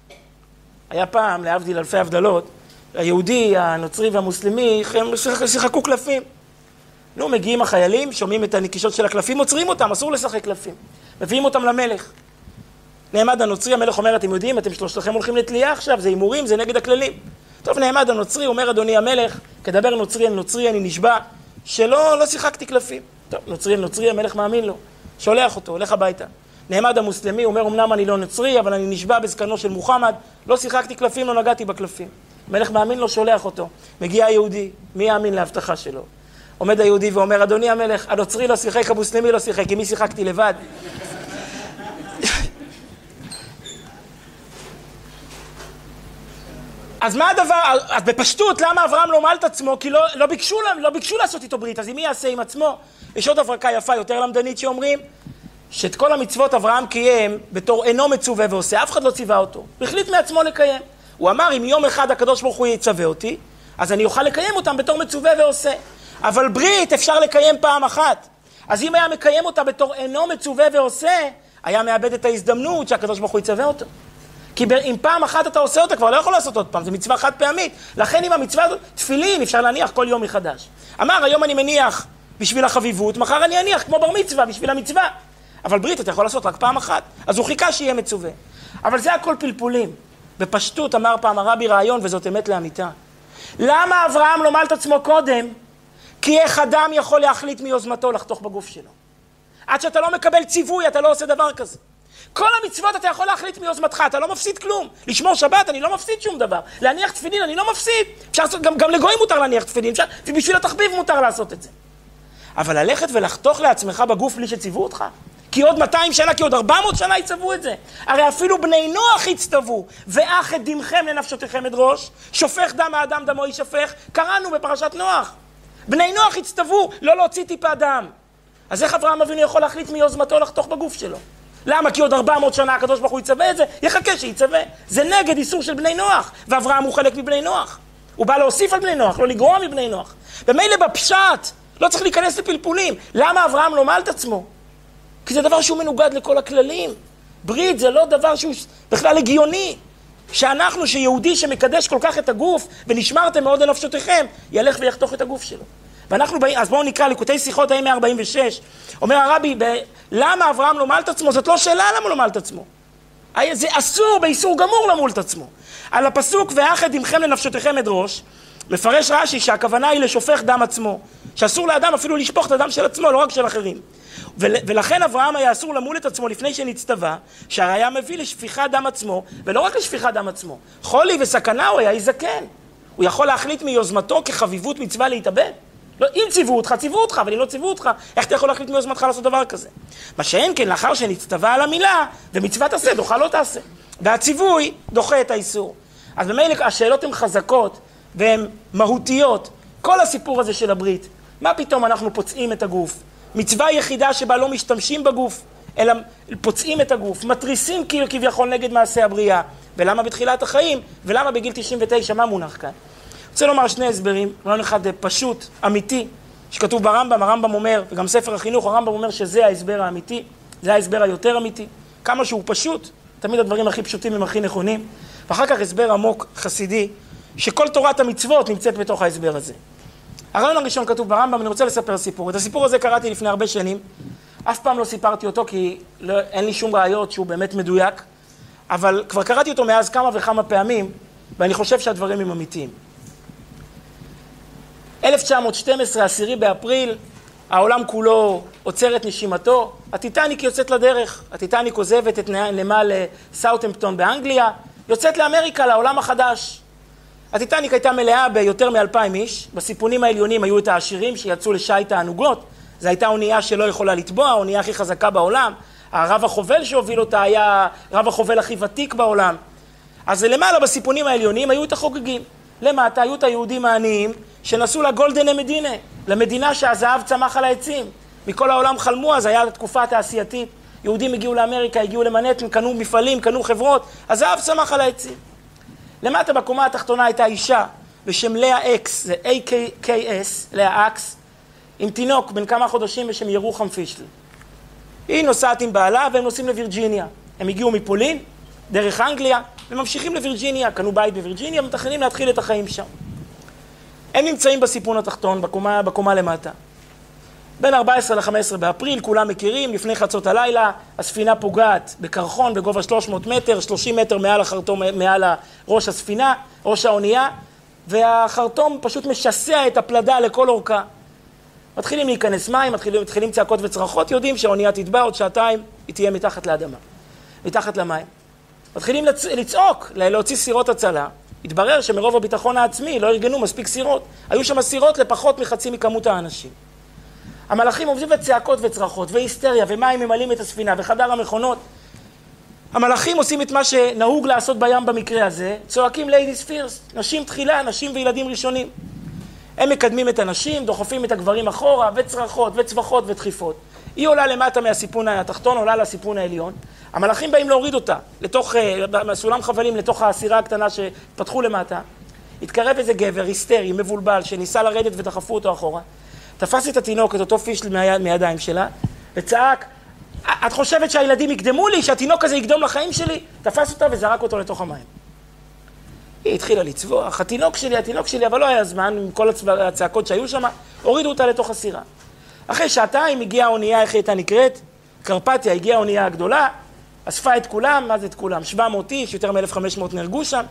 היה פעם, להבדיל אלפי הבדלות, היהודי, הנוצרי והמוסלמי, הם שיחקו קלפים. נו, מגיעים החיילים, שומעים את הנקישות של הקלפים, עוצרים אותם, אסור לשחק קלפים. מביאים אותם למלך. נעמד הנוצרי, המלך אומר, אתם יודעים, אתם שלושתכם הולכים לתלייה עכשיו, זה הימורים, זה נגד הכללים. טוב, נעמד הנוצרי, אומר, אדוני המלך, כדבר נוצרי אל נוצרי, אני נשבע, שלא שיחקתי קלפים. טוב, נוצרי אל נוצרי, המלך מאמין לו, שולח אותו, הולך הביתה. נעמד המוסלמי, אומר, אמנם אני לא נוצרי, אבל אני נשבע בזקנו של מוחמד, לא שיחקתי קלפים, לא נגעתי בקלפים. המלך מאמין לו, שולח אותו. מגיע היהודי, מי יאמין להבטחה שלו? עומד היהודי ואומר, אדוני המלך, הנוצרי לא שיחק, המוסלמי לא שיחק, עם מי שיחקתי לבד? אז מה הדבר, אז בפשטות, למה אברהם לא מל את עצמו? כי לא ביקשו לעשות איתו ברית, אז עם מי יעשה עם עצמו? יש עוד הברקה יפה, יותר למדנית שאומרים, שאת כל המצוות אברהם קיים בתור אינו מצווה ועושה, אף אחד לא ציווה אותו. הוא החליט מעצמו לקיים. הוא אמר, אם יום אחד הקדוש ברוך הוא יצווה אותי, אז אני אוכל לקיים אותם בתור מצווה ועושה. אבל ברית אפשר לקיים פעם אחת. אז אם היה מקיים אותה בתור אינו מצווה ועושה, היה מאבד את ההזדמנות שהקדוש ברוך הוא יצווה אותו. כי אם פעם אחת אתה עושה אותה, כבר לא יכול לעשות עוד פעם, זה מצווה חד פעמית. לכן אם המצווה הזאת, תפילין, אפשר להניח כל יום מחדש. אמר, היום אני מניח בשביל החביבות, מחר אני אניח כמו בר מצווה, בשביל המצווה. אבל ברית אתה יכול לעשות רק פעם אחת. אז הוא חיכה שיהיה מצווה. אבל זה הכל פלפולים. בפשטות אמר פעם הרבי רעיון, וזאת אמת לאמיתה. למה אברהם לא מל את עצמו קודם? כי איך אדם יכול להחליט מיוזמתו לחתוך בגוף שלו. עד שאתה לא מקבל ציווי, אתה לא עושה דבר כזה. כל המצוות אתה יכול להחליט מיוזמתך, אתה לא מפסיד כלום. לשמור שבת, אני לא מפסיד שום דבר. להניח תפילין, אני לא מפסיד. אפשר לעשות, גם לגויים מותר להניח תפילין, ובשביל התחביב מותר לעשות את זה. אבל ללכת ולחתוך לעצמך בגוף בלי שציוו אותך? כי עוד 200 שנה, כי עוד 400 שנה יצוו את זה. הרי אפילו בני נוח יצטוו, ואך את דמכם לנפשותיכם אדרוש, שופך דם האדם דמו יישפך, קראנו בפרשת נוח. בני נוח יצטוו לא להוציא טיפה דם. אז איך אברהם אבינו יכול להחליט מיוזמתו לחתוך בגוף שלו? למה? כי עוד 400 שנה הקדוש ברוך הוא יצווה את זה, יחכה שיצווה. זה נגד איסור של בני נוח, ואברהם הוא חלק מבני נוח. הוא בא להוסיף על בני נוח, לא לגרוע מבני נוח. ומילא בפשט, לא צריך להיכנס לפלפולים. למה אברהם לא מעל את עצמו? כי זה דבר שהוא מנוגד לכל הכללים. ברית זה לא דבר שהוא בכלל הגיוני. שאנחנו, שיהודי שמקדש כל כך את הגוף, ונשמרתם מאוד לנפשותיכם, ילך ויחתוך את הגוף שלו. ואנחנו באים, אז בואו נקרא ליקוטי שיחות האם 146. אומר הרבי, למה אברהם לא מעל את עצמו? זאת לא שאלה למה לא מעל את עצמו. זה אסור, באיסור גמור למול את עצמו. על הפסוק, ואחד עמכם לנפשותיכם אדרוש, מפרש רש"י שהכוונה היא לשופך דם עצמו. שאסור לאדם אפילו לשפוך את הדם של עצמו, לא רק של אחרים. ולכן אברהם היה אסור למול את עצמו לפני שנצטווה, שהראיה מביא לשפיכת דם עצמו, ולא רק לשפיכת דם עצמו. חולי וסכנה הוא היה יזקן. הוא יכול להחליט מיוזמתו כחביבות מצווה להתאבד. לא, אם ציוו אותך, ציוו אותך, אבל אם לא ציוו אותך, איך אתה יכול להחליט מיוזמתך לעשות דבר כזה? מה שאין כן, לאחר שנצטווה על המילה, ומצוות עשה, דוחה לא תעשה. והציווי דוחה את האיסור. אז במילא השאלות הן חזקות, והן מהותיות. כל הסיפור הזה של הברית, מה פתאום אנחנו פוצעים את הגוף? מצווה יחידה שבה לא משתמשים בגוף, אלא פוצעים את הגוף, מטריסים כביכול נגד מעשה הבריאה. ולמה בתחילת החיים? ולמה בגיל 99? מה מונח כאן? אני רוצה לומר שני הסברים, רעיון אחד פשוט, אמיתי, שכתוב ברמב"ם, הרמב"ם אומר, וגם ספר החינוך, הרמב"ם אומר שזה ההסבר האמיתי, זה ההסבר היותר אמיתי. כמה שהוא פשוט, תמיד הדברים הכי פשוטים הם הכי נכונים. ואחר כך הסבר עמוק חסידי, שכל תורת המצוות נמצאת בתוך ההסבר הזה. הרעיון הראשון כתוב ברמב"ם, אני רוצה לספר סיפור. את הסיפור הזה קראתי לפני הרבה שנים, אף פעם לא סיפרתי אותו כי אין לי שום ראיות שהוא באמת מדויק, אבל כבר קראתי אותו מאז כמה וכמה פעמים, ואני חושב שהדברים הם אמיתיים. 1912, 10 באפריל, העולם כולו עוצר את נשימתו, הטיטניק יוצאת לדרך, הטיטניק עוזבת את נמל סאות'המפטון באנגליה, יוצאת לאמריקה, לעולם החדש. הטיטניק הייתה מלאה ביותר מ-2,000 איש, בסיפונים העליונים היו את העשירים שיצאו לשייט תענוגות, זו הייתה אונייה שלא יכולה לטבוע, האונייה הכי חזקה בעולם, הרב החובל שהוביל אותה היה רב החובל הכי ותיק בעולם. אז למעלה בסיפונים העליונים היו את החוגגים, למטה היו את היהודים העניים שנסעו לגולדן מדינה, למדינה שהזהב צמח על העצים. מכל העולם חלמו, אז היה תקופה תעשייתית, יהודים הגיעו לאמריקה, הגיעו למנהטן, קנו מפעלים, קנו חברות, הזהב צמח על העצים. למטה בקומה התחתונה הייתה אישה בשם לאה אקס, זה A-K-S, לאה אקס, עם תינוק בן כמה חודשים בשם ירוחם פישל. היא נוסעת עם בעלה והם נוסעים לווירג'יניה. הם הגיעו מפולין, דרך אנגליה, וממשיכים לווירג'יניה, קנו בית בווירג'יניה, מתכננים להתחיל את החיים שם. הם נמצאים בסיפון התחתון, בקומה למטה. בין 14 ל-15 באפריל, כולם מכירים, לפני חצות הלילה, הספינה פוגעת בקרחון בגובה 300 מטר, 30 מטר מעל ראש הספינה, ראש האונייה, והחרטום פשוט משסע את הפלדה לכל אורכה. מתחילים להיכנס מים, מתחילים צעקות וצרחות, יודעים שהאונייה תטבע עוד שעתיים, היא תהיה מתחת לאדמה, מתחת למים. מתחילים לצעוק, להוציא סירות הצלה. התברר שמרוב הביטחון העצמי לא ארגנו מספיק סירות. היו שם סירות לפחות מחצי מכמות האנשים. המלאכים עובדים בצעקות וצרחות, והיסטריה, ומים ממלאים את הספינה, וחדר המכונות. המלאכים עושים את מה שנהוג לעשות בים במקרה הזה, צועקים ladies first, נשים תחילה, נשים וילדים ראשונים. הם מקדמים את הנשים, דוחפים את הגברים אחורה, וצרחות, וצווחות, ודחיפות. היא עולה למטה מהסיפון התחתון, עולה לסיפון העליון. המלאכים באים להוריד אותה, לתוך סולם חבלים, לתוך הסירה הקטנה שפתחו למטה. התקרב איזה גבר, היסטרי, מבולבל, שניסה לרדת ודחפו אותו אחורה. תפס את התינוק, את אותו פישל מידיים שלה, וצעק, את חושבת שהילדים יקדמו לי, שהתינוק הזה יקדום לחיים שלי? תפס אותה וזרק אותו לתוך המים. היא התחילה לצווח, התינוק שלי, אבל לא היה זמן, עם כל הצעקות שהיו שם, הורידו אותה לתוך הסירה. אחרי שעתיים הגיעה האונייה, איך היא הייתה נקראת? קרפטיה, הגיעה האונייה הגדולה, אספה את כולם, מה זה את כולם? 700 איש, יותר מ-1500 נהרגו שם,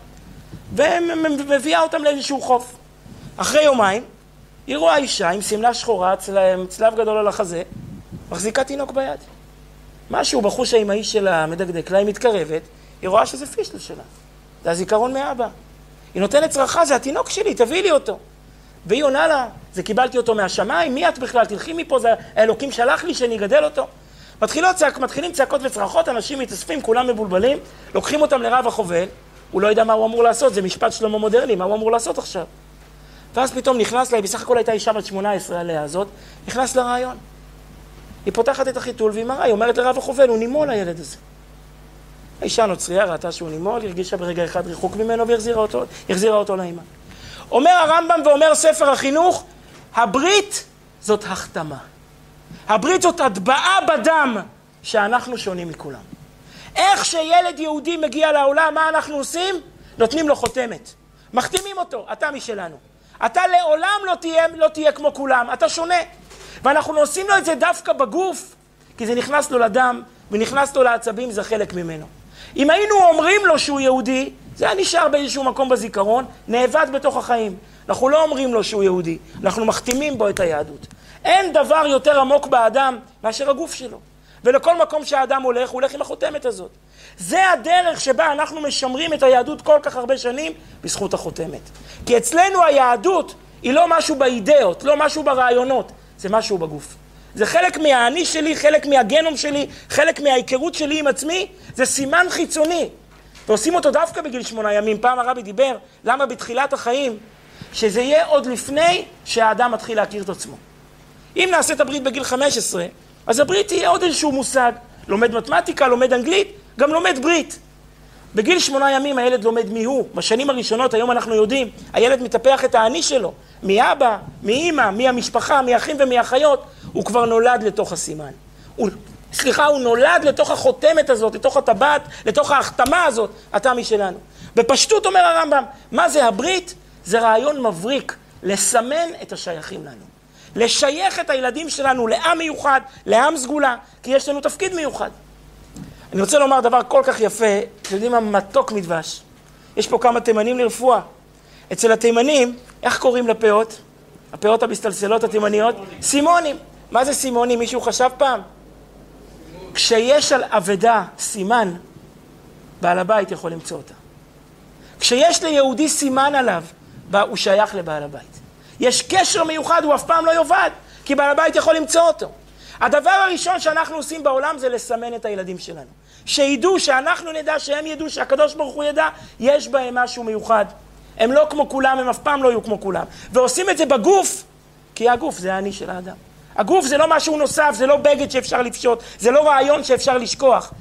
ומביאה אותם לאיזשהו חוף. אחרי יומיים, היא רואה אישה עם סמלה שחורה, צלב גדול על החזה, מחזיקה תינוק ביד. משהו בחוש האמאי שלה מדקדק לה, היא מתקרבת, היא רואה שזה פישל שלה. זה הזיכרון מאבא. היא נותנת צרחה, זה התינוק שלי, תביא לי אותו. והיא עונה לה, זה קיבלתי אותו מהשמיים, מי את בכלל? תלכי מפה, זה האלוקים שלח לי שאני אגדל אותו. מתחילים צעקות וצרחות, אנשים מתאספים, כולם מבולבלים, לוקחים אותם לרב החובל, הוא לא יודע מה הוא אמור לעשות, זה משפט שלמה מודרני, מה הוא אמור לעשות עכשיו? ואז פתאום נכנס לה, בסך הכל הייתה אישה בת 18 עליה הזאת, נכנס לרעיון. היא פותחת את החיתול והיא מראה, היא אומרת לרב החובל, הוא נימול הילד הזה. האישה נוצריה ראתה שהוא נימול, הרגישה ברגע אחד ריחוק ממנו והחזירה אותו לאמא. אומר הרמב"ם ואומר ספר החינוך, הברית זאת החתמה. הברית זאת הטבעה בדם שאנחנו שונים מכולם. איך שילד יהודי מגיע לעולם, מה אנחנו עושים? נותנים לו חותמת. מחתימים אותו, אתה משלנו. אתה לעולם לא תהיה כמו כולם, אתה שונה. ואנחנו עושים לו את זה דווקא בגוף, כי זה נכנס לו לדם ונכנס לו לעצבים, זה חלק ממנו. אם היינו אומרים לו שהוא יהודי, זה היה נשאר באיזשהו מקום בזיכרון, נאבד בתוך החיים. אנחנו לא אומרים לו שהוא יהודי, אנחנו מחתימים בו את היהדות. אין דבר יותר עמוק באדם מאשר הגוף שלו. ולכל מקום שהאדם הולך, הוא הולך עם החותמת הזאת. זה הדרך שבה אנחנו משמרים את היהדות כל כך הרבה שנים, בזכות החותמת. כי אצלנו היהדות היא לא משהו באידאות, לא משהו ברעיונות, זה משהו בגוף. זה חלק מהאני שלי, חלק מהגנום שלי, חלק מההיכרות שלי עם עצמי, זה סימן חיצוני. ועושים אותו דווקא בגיל 8 ימים. פעם הרבי דיבר, למה בתחילת החיים, שזה יהיה עוד לפני שהאדם מתחיל להכיר את עצמו. אם נעשה את הברית בגיל 15, אז הברית תהיה עוד איזשהו מושג. לומד מתמטיקה, לומד אנגלית, גם לומד ברית. בגיל 8 ימים הילד לומד מי הוא. בשנים הראשונות, היום אנחנו יודעים, הילד מטפח את האני שלו. מאבא, מאמא, מהמשפחה, מאחים ומאחיות, הוא כבר נולד לתוך הסימן. הוא נולד לתוך החותמת הזאת, לתוך הטבעת, לתוך ההחתמה הזאת, אתה משלנו. בפשטות אומר הרמב"ם, מה זה הברית? זה רעיון מבריק, לסמן את השייכים לנו. לשייך את הילדים שלנו לעם מיוחד, לעם סגולה, כי יש לנו תפקיד מיוחד. אני רוצה לומר דבר כל כך יפה, אתם יודעים מה? מתוק מדבש. יש פה כמה תימנים לרפואה. אצל התימנים, איך קוראים לפאות? הפאות המסתלסלות התימניות? סימונים. מה זה סימונים? מישהו חשב פעם? כשיש על אבדה סימן, בעל הבית יכול למצוא אותה. כשיש ליהודי סימן עליו, הוא שייך לבעל הבית. יש קשר מיוחד, הוא אף פעם לא יובד, כי בעל הבית יכול למצוא אותו. הדבר הראשון שאנחנו עושים בעולם זה לסמן את הילדים שלנו. שידעו, שאנחנו נדע, שהם ידעו, שהקדוש ברוך הוא ידע, יש בהם משהו מיוחד. הם לא כמו כולם, הם אף פעם לא יהיו כמו כולם. ועושים את זה בגוף, כי הגוף זה האני של האדם. הגוף זה לא משהו נוסף, זה לא בגד שאפשר לפשוט, זה לא רעיון שאפשר לשכוח.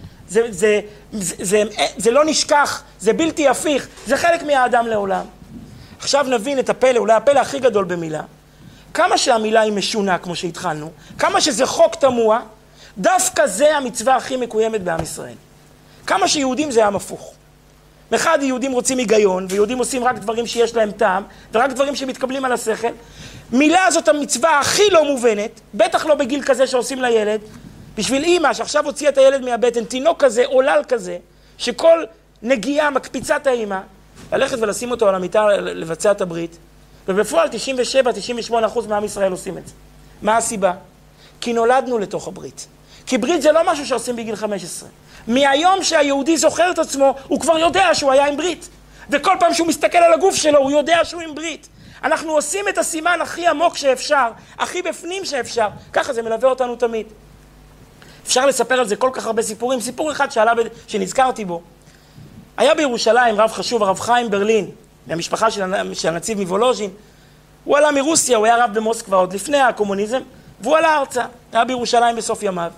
זה לא נשכח, זה בלתי הפיך, זה חלק מהאדם לעולם. עכשיו נבין את הפלא, אולי הפלא הכי גדול במילה. כמה שהמילה היא משונה, כמו שהתחלנו, כמה שזה חוק תמוה, דווקא זה המצווה הכי מקוימת בעם ישראל. כמה שיהודים זה עם הפוך. אחד, יהודים רוצים היגיון, ויהודים עושים רק דברים שיש להם טעם, ורק דברים שמתקבלים על השכל. מילה זאת המצווה הכי לא מובנת, בטח לא בגיל כזה שעושים לילד, בשביל אמא שעכשיו הוציאה את הילד מהבטן, תינוק כזה, עולל כזה, שכל נגיעה מקפיצה את האמא, ללכת ולשים אותו על המיטה לבצע את הברית, ובפועל 97-98% מעם ישראל עושים את זה. מה הסיבה? כי נולדנו לתוך הברית. כי ברית זה לא משהו שעושים בגיל 15. מהיום שהיהודי זוכר את עצמו, הוא כבר יודע שהוא היה עם ברית. וכל פעם שהוא מסתכל על הגוף שלו, הוא יודע שהוא עם ברית. אנחנו עושים את הסימן הכי עמוק שאפשר, הכי בפנים שאפשר. ככה זה מלווה אותנו תמיד. אפשר לספר על זה כל כך הרבה סיפורים. סיפור אחד שנזכרתי בו. היה בירושלים רב חשוב, הרב חיים ברלין, מהמשפחה של הנציב מוולוז'ין. הוא עלה מרוסיה, הוא היה רב במוסקבה עוד לפני הקומוניזם, והוא עלה ארצה, היה בירושלים בסוף ימיו.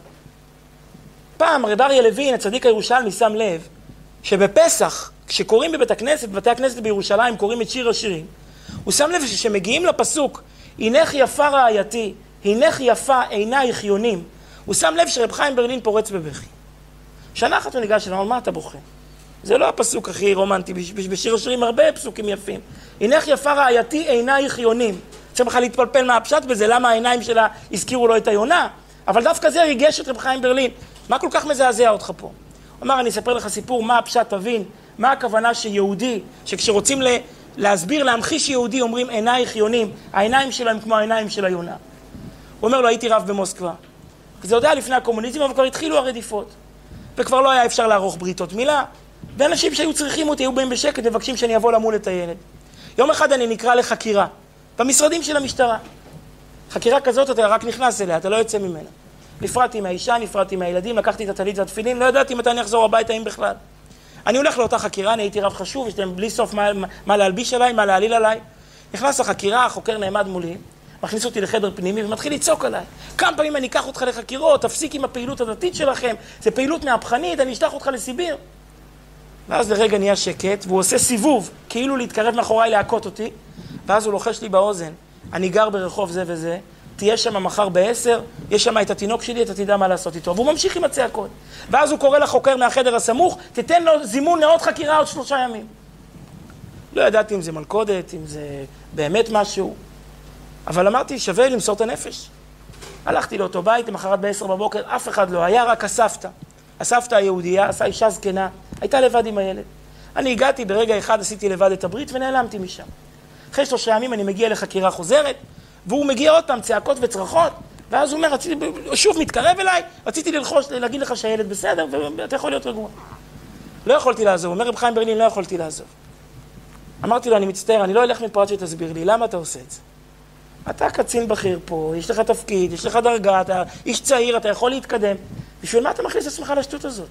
פעם רב אריה לוין, הצדיק הירושלמי, שם לב שבפסח, כשקוראים בבית הכנסת, בבתי הכנסת בירושלים, קוראים את שיר השירים, הוא שם לב שכשמגיעים לפסוק, הנך יפה רעייתי, הנך יפה עינייך יונים, הוא שם לב שרב חיים ברלין פורץ בבכי. שנה אחת הוא ניגש אליו, מה אתה בוכה? זה לא הפסוק הכי רומנטי, בשיר השירים הרבה פסוקים יפים. הנך יפה רעייתי עינייך יונים. צריך בכלל להתפלפל מה הפשט בזה, למה העיניים שלה הזכירו לו את היונה, אבל דווקא זה ריגש את רב חיים ברלין. מה כל כך מזעזע אותך פה? הוא אמר, אני אספר לך סיפור, מה הפשט תבין, מה הכוונה שיהודי, שכשרוצים להסביר, להמחיש יהודי, אומרים עינייך יונים, העיניים שלהם כמו העיניים של היונה. הוא אומר לו, הייתי רב במוסקבה. זה עוד היה לפני הקומוניזם, אבל כבר התחילו הרדיפות. וכבר לא היה אפשר לערוך בריתות מילה, ואנשים שהיו צריכים אותי, היו באים בשקט, מבקשים שאני אבוא למול את הילד. יום אחד אני נקרא לחקירה, במשרדים של המשטרה. חקירה כזאת אתה רק נכנס אליה, אתה לא יוצא ממנה. נפרדתי מהאישה, נפרדתי מהילדים, לקחתי את הטלית והתפילין, לא ידעתי מתי אני אחזור הביתה, אם בכלל. אני הולך לאותה חקירה, אני הייתי רב חשוב, יש להם בלי סוף מה להלביש עליי, מה להעליל עליי. נכנס לחקירה, החוקר נעמד מולי, מכניס אותי לחדר פנימי ומתחיל לצעוק עליי. כמה פעמים אני אקח אותך לחקירות, תפסיק עם הפעילות הדתית שלכם, זה פעילות מהפכנית, אני אשלח אותך לסיביר. ואז לרגע נהיה שקט, והוא עושה סיבוב, כאילו להתקרב מאחוריי להכות אותי, ואז הוא לוחש לי באוזן, אני גר ברחוב זה וזה, תהיה שם מחר ב10, יש שם את התינוק שלי, אתה תדע מה לעשות איתו. והוא ממשיך עם הצעקות. ואז הוא קורא לחוקר מהחדר הסמוך, תתן לו זימון לעוד חקירה עוד 3 ימים. לא ידעתי אם זה מלכודת, אם זה באמת משהו, אבל אמרתי, שווה למסור את הנפש. הלכתי לאותו בית, למחרת ב10 בבוקר, אף אחד לא היה, רק הסבתא. הסבתא היהודייה, עשה אישה זקנה, הייתה לבד עם הילד. אני הגעתי, ברגע אחד עשיתי לבד את הברית ונעלמתי משם. אחרי 3 ימים אני מגיע לחקירה חוזרת, והוא מגיע עוד פעם צעקות וצרחות, ואז הוא אומר, שוב מתקרב אליי, רציתי להגיד לך שהילד בסדר, ואתה יכול להיות רגוע. לא יכולתי לעזוב, אומר רב חיים ברלין, לא יכולתי לעזוב. אמרתי לו, אני מצטער, אני לא אלך מפה עד שתסביר לי, למה אתה עושה את זה? אתה קצין בכיר פה, יש לך תפקיד, יש לך דרגה, אתה איש צעיר, אתה יכול להתקדם. בשביל מה אתה מכניס עצמך לשטות הזאת?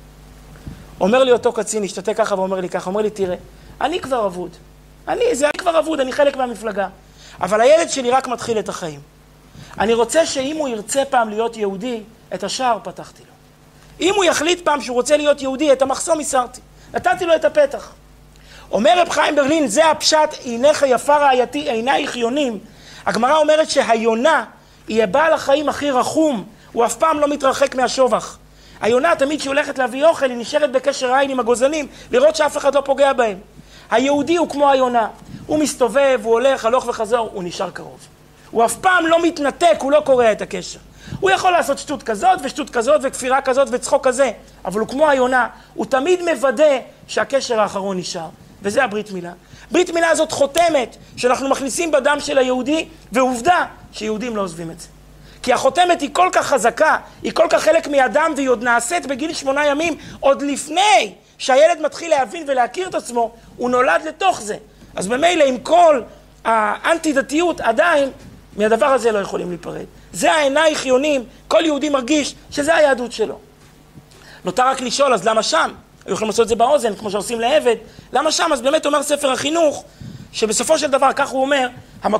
אומר לי אותו קצין, השתתק ככה ואומר לי ככה, אומר לי, תראה, אני כבר אבוד. אני כבר אבוד, אני חלק מהמפלגה. אבל הילד שלי רק מתחיל את החיים. אני רוצה שאם הוא ירצה פעם להיות יהודי, את השער פתחתי לו. אם הוא יחליט פעם שהוא רוצה להיות יהודי, את המחסום הסרתי. נתתי לו את הפתח. אומר רב חיים ברלין, זה הפשט, עיניך יפה רעייתי, עינייך יונים. הגמרא אומרת שהיונה היא בעל החיים הכי רחום, הוא אף פעם לא מתרחק מהשובח. היונה תמיד שהיא הולכת להביא אוכל, היא נשארת בקשר עין עם הגוזלים, לראות שאף אחד לא פוגע בהם. היהודי הוא כמו היונה, הוא מסתובב, הוא הולך, הלוך וחזור, הוא נשאר קרוב. הוא אף פעם לא מתנתק, הוא לא קורא את הקשר. הוא יכול לעשות שטות כזאת ושטות כזאת וכפירה כזאת וצחוק כזה, אבל הוא כמו היונה, הוא תמיד מוודא שהקשר האחרון נשאר. וזה הברית מילה. ברית מילה הזאת חותמת שאנחנו מכניסים בדם של היהודי, ועובדה שיהודים לא עוזבים את זה. כי החותמת היא כל כך חזקה, היא כל כך חלק מהדם, והיא עוד נעשית בגיל 8 ימים, עוד לפני שהילד מתחיל להבין ולהכיר את עצמו, הוא נולד לתוך זה. אז במילא עם כל האנטי-דתיות עדיין, מהדבר הזה לא יכולים להיפרד. זה העינייך יונים, כל יהודי מרגיש שזה היהדות שלו. נותר רק לשאול, אז למה שם? היו יכולים לעשות את זה באוזן, כמו שעושים לעבד. למה שם? אז באמת אומר ספר החינוך, שבסופו של דבר, כך הוא אומר,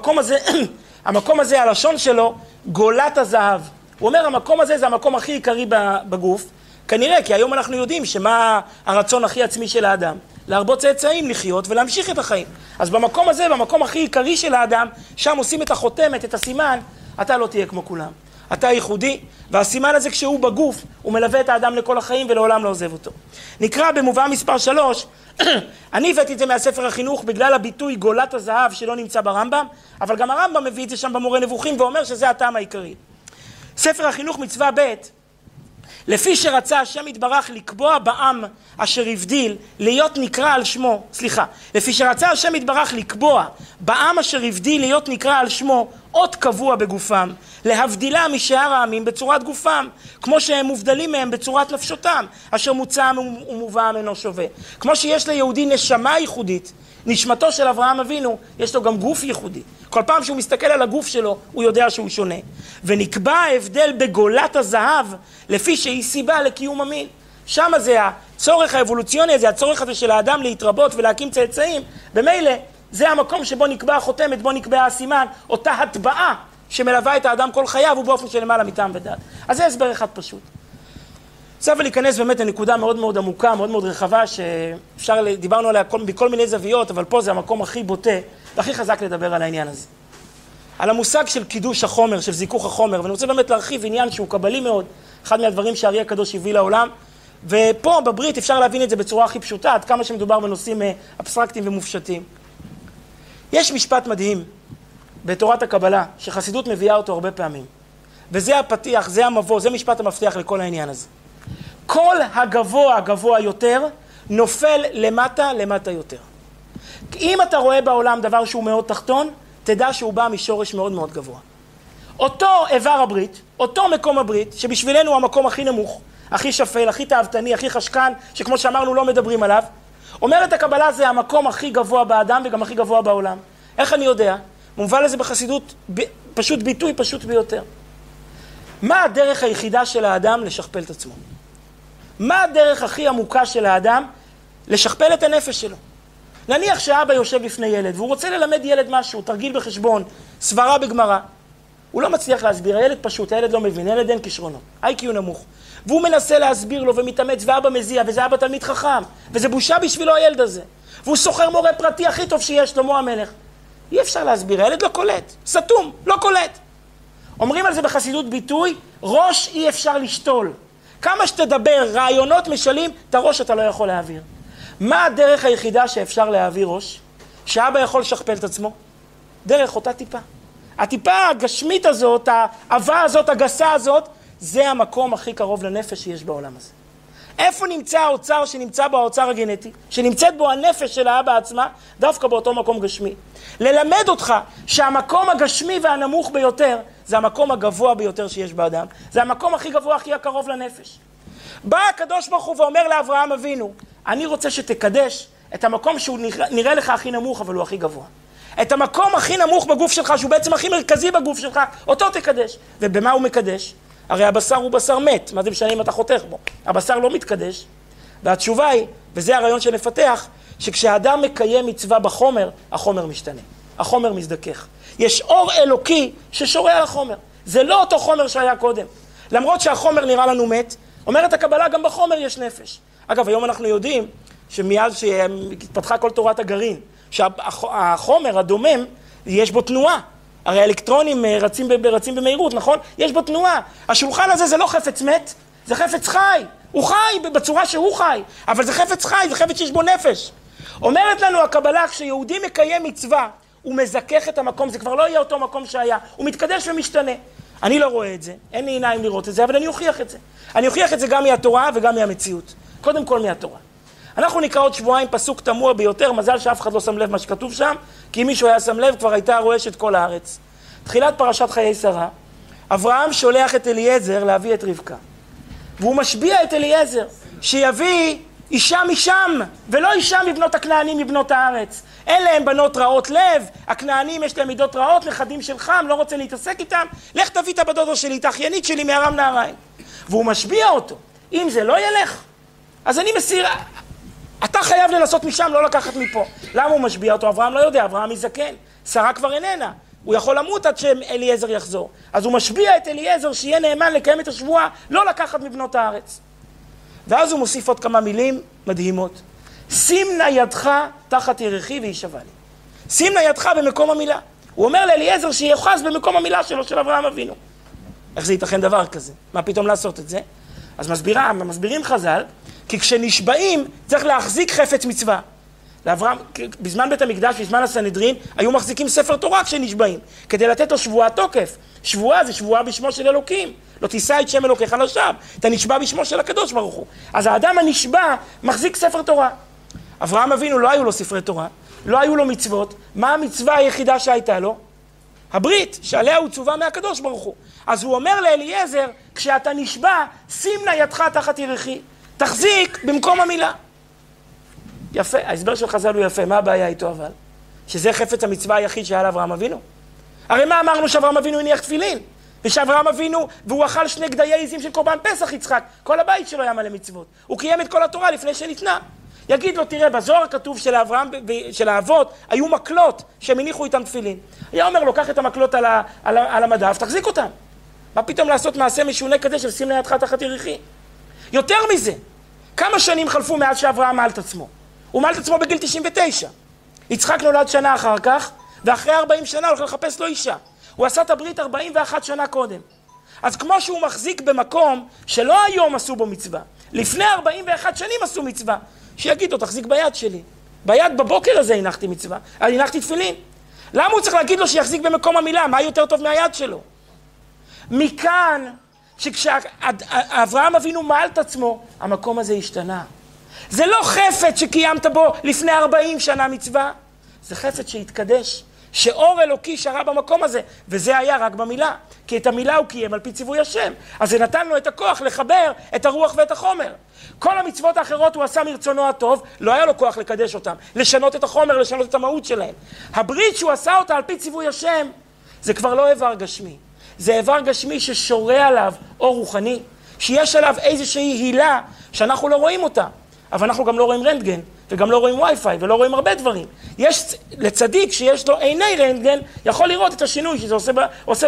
המקום הזה, הלשון שלו, גולת הזהב. הוא אומר, המקום הזה זה המקום הכי עיקרי בגוף, כנראה, כי היום אנחנו יודעים שמה הרצון הכי עצמי של האדם, להרבות צאצאים, לחיות ולהמשיך את החיים. אז במקום הזה, במקום הכי עיקרי של האדם, שם עושים את החותמת, את הסימן, אתה לא תהיה כמו כולם. אתה ייחודי, והסימן הזה כשהוא בגוף, הוא מלווה את האדם לכל החיים ולעולם לא עוזב אותו. נקרא במובא מספר 3, אני הבאתי את זה מהספר החינוך בגלל הביטוי גולת הזהב שלא נמצא ברמב"ם, אבל גם הרמב"ם מביא את זה שם במורה נבוכים ואומר שזה הטעם העיקרי. ספר החינוך מצווה ב' לפי שרצה השם יתברך לקבוע בעם אשר הבדיל להיות נקרא על שמו, לפי שרצה השם יתברך לקבוע בעם אשר הבדיל להיות נקרא על שמו אות קבוע בגופם, להבדילה משאר העמים בצורת גופם, כמו שהם מובדלים מהם בצורת נפשותם, אשר מוצאם ומובאם אינו שווה. כמו שיש ליהודי נשמה ייחודית, נשמתו של אברהם אבינו, יש לו גם גוף ייחודי. כל פעם שהוא מסתכל על הגוף שלו, הוא יודע שהוא שונה. ונקבע ההבדל בגולת הזהב, לפי שהיא סיבה לקיום המין. שם זה הצורך האבולוציוני, זה הצורך הזה של האדם להתרבות ולהקים צאצאים. במילא, זה המקום שבו נקבע החותמת, בו נקבע הסימן, אותה הטבעה שמלווה את האדם כל חייו, ובאופן של למעלה מטעם ודעת. אז זה הסבר אחד פשוט. עכשיו ולהיכנס באמת לנקודה מאוד מאוד עמוקה, מאוד מאוד רחבה, שאפשר, דיברנו עליה בכל מיני זוויות, אבל פה זה המקום הכי בוטה, והכי חזק לדבר על העניין הזה. על המושג של קידוש החומר, של זיכוך החומר, ואני רוצה באמת להרחיב עניין שהוא קבלי מאוד, אחד מהדברים שהארי הקדוש הביא לעולם, ופה בברית אפשר להבין את זה בצורה הכי פשוטה, עד כמה שמדובר בנושאים אבסטרקטיים ומופשטים. יש משפט מדהים בתורת הקבלה, שחסידות מביאה אותו הרבה פעמים, וזה הפתיח, זה המבוא, זה משפט המפתח לכל העניין הזה. כל הגבוה גבוה יותר נופל למטה למטה יותר. אם אתה רואה בעולם דבר שהוא מאוד תחתון, תדע שהוא בא משורש מאוד מאוד גבוה. אותו איבר הברית, אותו מקום הברית, שבשבילנו הוא המקום הכי נמוך, הכי שפל, הכי תאוותני, הכי חשקן, שכמו שאמרנו לא מדברים עליו, אומרת הקבלה זה המקום הכי גבוה באדם וגם הכי גבוה בעולם. איך אני יודע? מובא לזה בחסידות פשוט ביטוי פשוט ביותר. מה הדרך היחידה של האדם לשכפל את עצמו? מה הדרך הכי עמוקה של האדם לשכפל את הנפש שלו? נניח שאבא יושב לפני ילד והוא רוצה ללמד ילד משהו, תרגיל בחשבון, סברה בגמרא. הוא לא מצליח להסביר, הילד פשוט, הילד לא מבין, הילד אין כישרונות, IQ נמוך. והוא מנסה להסביר לו ומתאמץ, ואבא מזיע, וזה אבא תלמיד חכם, וזה בושה בשבילו הילד הזה. והוא סוחר מורה פרטי הכי טוב שיש, שלמה המלך. אי אפשר להסביר, הילד לא קולט, סתום, לא קולט. אומרים על זה בחסידות ביטוי, ראש אי אפשר לשתול. כמה שתדבר, רעיונות משלים, את הראש אתה לא יכול להעביר. מה הדרך היחידה שאפשר להעביר ראש? שאבא יכול לשכפל את עצמו? דרך אותה טיפה. הטיפה הגשמית הזאת, האהבה הזאת, הגסה הזאת, זה המקום הכי קרוב לנפש שיש בעולם הזה. איפה נמצא האוצר שנמצא בו האוצר הגנטי? שנמצאת בו הנפש של האבא עצמה, דווקא באותו מקום גשמי. ללמד אותך שהמקום הגשמי והנמוך ביותר, זה המקום הגבוה ביותר שיש באדם. זה המקום הכי גבוה, הכי הקרוב לנפש. בא הקדוש ברוך הוא ואומר לאברהם אבינו, אני רוצה שתקדש את המקום שהוא נראה לך הכי נמוך, אבל הוא הכי גבוה. את המקום הכי נמוך בגוף שלך, שהוא בעצם הכי מרכזי בגוף שלך, אותו תקדש. ובמה הוא מקדש? הרי הבשר הוא בשר מת, מה זה משנה אם אתה חותך בו? הבשר לא מתקדש, והתשובה היא, וזה הרעיון שנפתח, שכשהאדם מקיים מצווה בחומר, החומר משתנה, החומר מזדכך. יש אור אלוקי ששורה על החומר, זה לא אותו חומר שהיה קודם. למרות שהחומר נראה לנו מת, אומרת הקבלה, גם בחומר יש נפש. אגב, היום אנחנו יודעים שמאז שהתפתחה כל תורת הגרעין, שהחומר הדומם, יש בו תנועה. הרי האלקטרונים רצים במהירות, נכון? יש בו תנועה. השולחן הזה זה לא חפץ מת, זה חפץ חי. הוא חי בצורה שהוא חי, אבל זה חפץ חי, זה חפץ שיש בו נפש. אומרת לנו הקבלה, כשיהודי מקיים מצווה, הוא מזכך את המקום, זה כבר לא יהיה אותו מקום שהיה, הוא מתקדש ומשתנה. אני לא רואה את זה, אין לי עיניים לראות את זה, אבל אני אוכיח את זה. אני אוכיח את זה גם מהתורה וגם מהמציאות. קודם כל מהתורה. אנחנו נקרא עוד שבועיים פסוק תמוה ביותר, מזל שאף אחד לא שם לב מה שכתוב שם, כי אם מישהו היה שם לב כבר הייתה רועשת כל הארץ. תחילת פרשת חיי שרה, אברהם שולח את אליעזר להביא את רבקה. והוא משביע את אליעזר שיביא אישה משם, ולא אישה מבנות הכנענים מבנות הארץ. אלה הם בנות רעות לב, הכנענים יש להם מידות רעות, נכדים של חם, לא רוצה להתעסק איתם, לך תביא את הבת דודה שלי, את האחיינית שלי מארם נהריים. והוא משביע אותו. אם זה לא ילך, אז אני מסיר, אתה חייב לנסות משם, לא לקחת מפה. למה הוא משביע אותו? אברהם לא יודע, אברהם מזקן, שרה כבר איננה. הוא יכול למות עד שאליעזר יחזור. אז הוא משביע את אליעזר שיהיה נאמן לקיים את השבועה, לא לקחת מבנות הארץ. ואז הוא מוסיף עוד כמה מילים מדהימות. שים נא ידך תחת ירכי וישבע לי. שים נא ידך במקום המילה. הוא אומר לאליעזר שיוחז במקום המילה שלו, של אברהם אבינו. איך זה ייתכן דבר כזה? מה פתאום לעשות את זה? אז מסבירים חז"ל, כי כשנשבעים צריך להחזיק חפץ מצווה. לאברהם, בזמן בית המקדש, בזמן הסנהדרין, היו מחזיקים ספר תורה כשנשבעים, כדי לתת לו שבועה תוקף. שבועה זה שבועה בשמו של אלוקים. לא תישא את שם אלוקיך לשווא, אתה נשבע בשמו של הקדוש ברוך הוא. אז האדם הנשבע מחזיק ספר תורה. אברהם אבינו לא היו לו ספרי תורה, לא היו לו מצוות. מה המצווה היחידה שהייתה לו? הברית, שעליה הוא צווה מהקדוש ברוך הוא. אז הוא אומר לאליעזר, כשאתה נשבע, שים נא ידך תחת ירכי, תחזיק במקום המילה. יפה, ההסבר של חז"ל הוא יפה, מה הבעיה איתו אבל? שזה חפץ המצווה היחיד שהיה לאברהם אבינו. הרי מה אמרנו שאברהם אבינו הניח תפילין? ושאברהם אבינו, והוא אכל 2 גדיי עיזים של קורבן פסח יצחק, כל הבית שלו היה מלא מצוות. הוא קיים את כל התורה לפני שניתנה. יגיד לו, תראה, בזוהר כתוב של אברהם, של האבות, היו מקלות שהם הניחו איתם תפילין. היה אומר לו, קח את המקלות על המדף, תחזיק אותם. מה פתאום לעשות מעשה משונה כזה של שים נא ידך תחת ירכי? יותר מזה, כמה שנים חלפו מאז שאברהם מעל את עצמו? הוא מעל את עצמו בגיל 99. יצחק נולד שנה אחר כך, ואחרי 40 שנה הוא הולך לחפש לו אישה. הוא עשה את הברית 41 שנה קודם. אז כמו שהוא מחזיק במקום שלא היום עשו בו מצווה, לפני 41 שנים עשו מצווה, שיגיד לו, תחזיק ביד שלי. ביד בבוקר הזה הנחתי מצווה, הנחתי תפילין. למה הוא צריך להגיד לו שיחזיק במקום המילה? מה יותר טוב מהיד שלו? מכאן שכשאברהם אבינו מעל את עצמו, המקום הזה השתנה. זה לא חפץ שקיימת בו לפני 40 שנה מצווה, זה חפץ שהתקדש, שאור אלוקי שרה במקום הזה, וזה היה רק במילה, כי את המילה הוא קיים על פי ציווי השם, אז זה נתן לו את הכוח לחבר את הרוח ואת החומר. כל המצוות האחרות הוא עשה מרצונו הטוב, לא היה לו כוח לקדש אותם, לשנות את החומר, לשנות את המהות שלהם. הברית שהוא עשה אותה על פי ציווי השם, זה כבר לא איבר גשמי, זה איבר גשמי ששורה עליו אור רוחני, שיש עליו איזושהי הילה שאנחנו לא רואים אותה, אבל אנחנו גם לא רואים רנטגן, וגם לא רואים וי-פיי, ולא רואים הרבה דברים. יש לצדיק שיש לו עיני רנטגן, יכול לראות את השינוי שזה עושה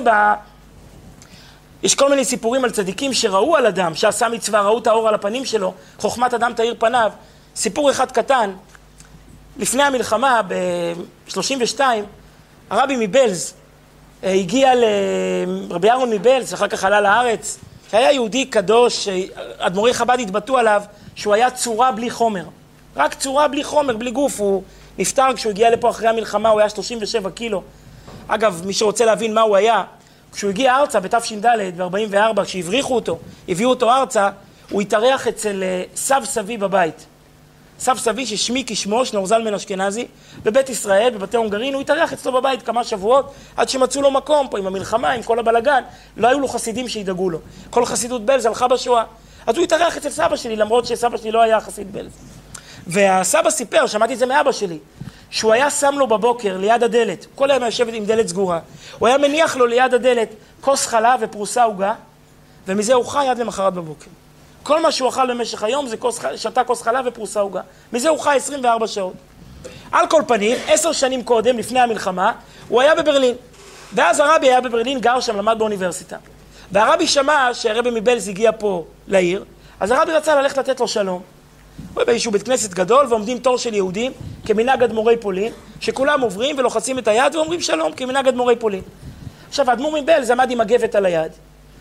יש כל מיני סיפורים על צדיקים שראו על אדם, שעשה מצווה, ראו את האור על הפנים שלו, חוכמת אדם תאיר פניו. סיפור אחד קטן, לפני המלחמה, ב-32, הרבי מבלז הגיע לרבי אהרון מבלז, אחר כך עלה לארץ, שהיה יהודי קדוש, אדמו"רי חב"ד התבטאו עליו שהוא היה צורה בלי חומר. רק צורה בלי חומר, בלי גוף. הוא נפטר כשהוא הגיע לפה אחרי המלחמה, הוא היה 37 קילו. אגב, מי שרוצה להבין מה הוא היה, כשהוא הגיע ארצה בתש"ד ב-44, כשהבריחו אותו, הביאו אותו ארצה, הוא התארח אצל סב סבי בבית. סב סבי ששמי כשמו, שנור זלמן אשכנזי, בבית ישראל, בבתי הונגרין, הוא התארח אצלו בבית כמה שבועות, עד שמצאו לו מקום פה עם המלחמה, עם כל הבלגן. לא היו לו חסידים שידאגו לו. כל חסידות בלז הלכה בשואה. אז הוא התארח אצל סבא שלי, למרות שסבא שלי לא היה חסיד בלז. והסבא סיפר, שמעתי את זה מאבא שלי, שהוא היה שם לו בבוקר ליד הדלת, כל היום יושבת עם דלת סגורה, הוא היה מניח לו ליד הדלת כוס חלב ופרוסה עוגה, ומזה הוא חי עד למחרת בבוקר. כל מה שהוא אכל במשך היום זה שתה כוס חלב ופרוסה עוגה. מזה הוא חי 24 שעות. על כל פנים, 10 שנים קודם, לפני המלחמה, הוא היה בברלין. ואז הרבי היה בברלין, גר שם, למד באוניברסיטה. והרבי שמע שהרבי מבלז הגיע פה לעיר, אז הרבי רצה ללכת לתת לו שלום. הוא באיזשהו בית כנסת גדול, ועומדים תור של יהודים, כמנהג אדמו"רי פולין, שכולם עוברים ולוחצים את היד ואומרים שלום, כמנהג אדמו"רי פולין. עכשיו, האדמו"ר מבלז עמד עם מגבת על היד,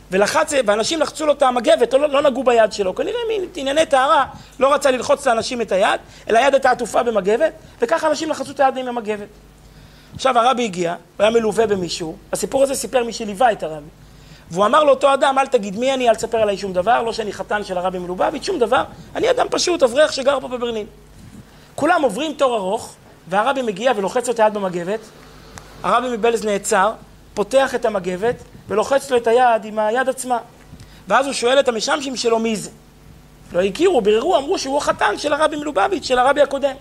ואנשים לחצו לו את המגבת, לא נגעו ביד שלו, כנראה מענייני טהרה, לא רצה ללחוץ לאנשים את היד, אלא היד הייתה עטופה במגבת, וככה אנשים לחצו את היד עם המגבת. עכשיו הרבי הגיע, הוא היה מלווה במישהו, הסיפור הזה סיפר מי שליווה את הרבי, והוא אמר לאותו אדם, אל תגיד מי אני, אל תספר עליי שום דבר, לא שאני חתן של הרבי מלובביץ', שום דבר, אני אדם פשוט, אברך שגר פה בברלין. כולם עוברים תור ארוך, והרבי מגיע ולוחץ לו את היד במגבת, הרבי מבלז נעצר, פותח את המגבת, ולוחץ לו את היד עם היד עצמה. ואז הוא שואל את המשמשים שלו מי זה. לא הכירו, ביררו, אמרו שהוא החתן של הרבי מלובביץ', של הרבי הקודם.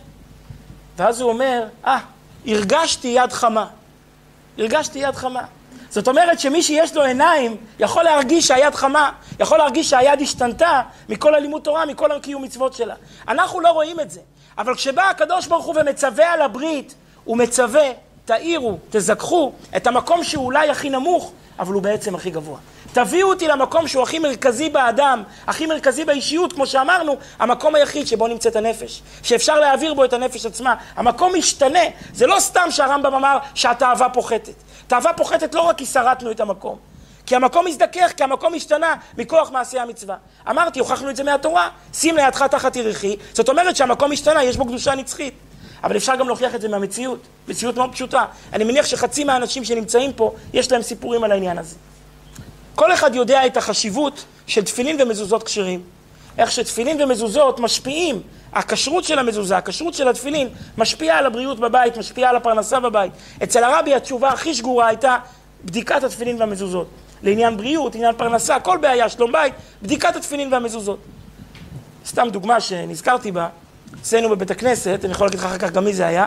ואז הוא אומר, הרגשתי יד חמה. הרגשתי יד חמה. זאת אומרת שמי שיש לו עיניים יכול להרגיש שהיד חמה, יכול להרגיש שהיד השתנתה מכל הלימוד תורה, מכל הקיום מצוות שלה. אנחנו לא רואים את זה. אבל כשבא הקדוש ברוך הוא ומצווה על הברית, הוא מצווה, תאירו, תזכחו את המקום שהוא אולי הכי נמוך, אבל הוא בעצם הכי גבוה. תביאו אותי למקום שהוא הכי מרכזי באדם, הכי מרכזי באישיות, כמו שאמרנו, המקום היחיד שבו נמצאת הנפש, שאפשר להעביר בו את הנפש עצמה. המקום משתנה, זה לא סתם שהרמב"ם אמר שהתאווה פוחתת. תאווה פוחתת לא רק כי שרתנו את המקום, כי המקום מזדכך, כי המקום השתנה מכוח מעשי המצווה. אמרתי, הוכחנו את זה מהתורה, שים לידך תחת ירכי, זאת אומרת שהמקום השתנה, יש בו קדושה נצחית. אבל אפשר גם להוכיח את זה מהמציאות, מציאות מאוד פשוטה. אני מניח שחצי מהאנשים שנמצאים פה, יש להם סיפורים על העניין הזה. כל אחד יודע את החשיבות של תפילין ומזוזות כשרים. איך שתפילין ומזוזות משפיעים, הכשרות של המזוזה, הכשרות של התפילין, משפיעה על הבריאות בבית, משפיעה על הפרנסה בבית. אצל הרבי התשובה הכי שגורה הייתה בדיקת התפילין והמזוזות. לעניין בריאות, עניין פרנסה, כל בעיה, שלום בית, בדיקת התפילין והמזוזות. סתם דוגמה שנזכרתי בה, אצלנו בבית הכנסת, אני יכול להגיד לך אחר כך גם מי זה היה,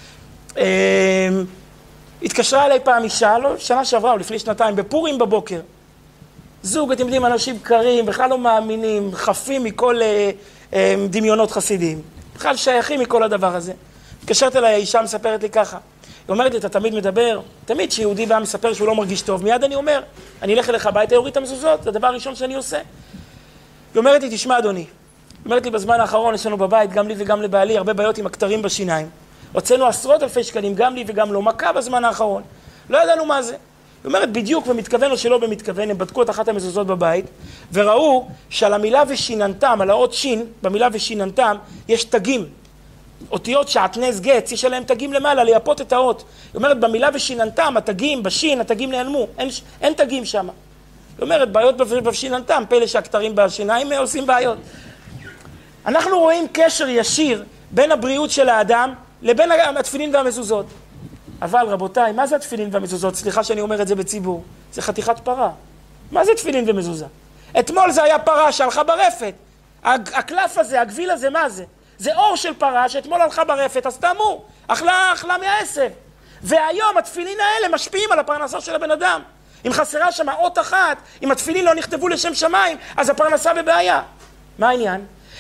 התקשרה אליי פעם אישה, לא, שנה שעברה או לפני שנתיים, בפורים בבוקר. זוג, אתם יודעים, אנשים קרים, בכלל לא מאמינים, חפים מכל דמיונות חסידיים. בכלל שייכים מכל הדבר הזה. התקשרת אליי, האישה מספרת לי ככה. היא אומרת לי, אתה תמיד מדבר, תמיד שיהודי בא מספר שהוא לא מרגיש טוב, מיד אני אומר, אני אלך אליך הביתה, אוריד את המזוזות, זה הדבר הראשון שאני עושה. היא אומרת לי, תשמע אדוני, אומרת לי, בזמן האחרון יש לנו בבית, גם לי וגם לבעלי, הרבה בעיות עם הכתרים בשיניים. הוצאנו עשרות אלפי שקלים, גם לי וגם לו, מכה בזמן האחרון. לא ידענו מה זה. היא אומרת, בדיוק במתכוון או שלא במתכוון, הם בדקו את אחת המזוזות בבית, וראו שעל המילה ושיננתם, על האות שין, במילה ושיננתם, יש תגים. אותיות שעטנז גץ, יש עליהם תגים למעלה, לייפות את האות. היא אומרת, במילה ושיננתם, התגים, בשין, התגים נעלמו, אין תגים שם. היא אומרת, בעיות בשיננתם, פלא שהכתרים בשיניים עושים בעיות. אנחנו רואים קשר ישיר בין הבריאות של האדם לבין התפילין והמזוזות. אבל רבותיי, מה זה התפילין והמזוזות? סליחה שאני אומר את זה בציבור. זה חתיכת פרה. מה זה תפילין ומזוזה? אתמול זה היה פרה שהלכה ברפת. הקלף הזה, הגביל הזה, מה זה? זה אור של פרה שאתמול הלכה ברפת, אז תאמור, אכלה מהעשב. והיום התפילין האלה משפיעים על הפרנסה של הבן אדם. אם חסרה שם אות אחת, אם התפילין לא נכתבו לשם שמיים, אז הפרנסה בבעיה. מה העניין?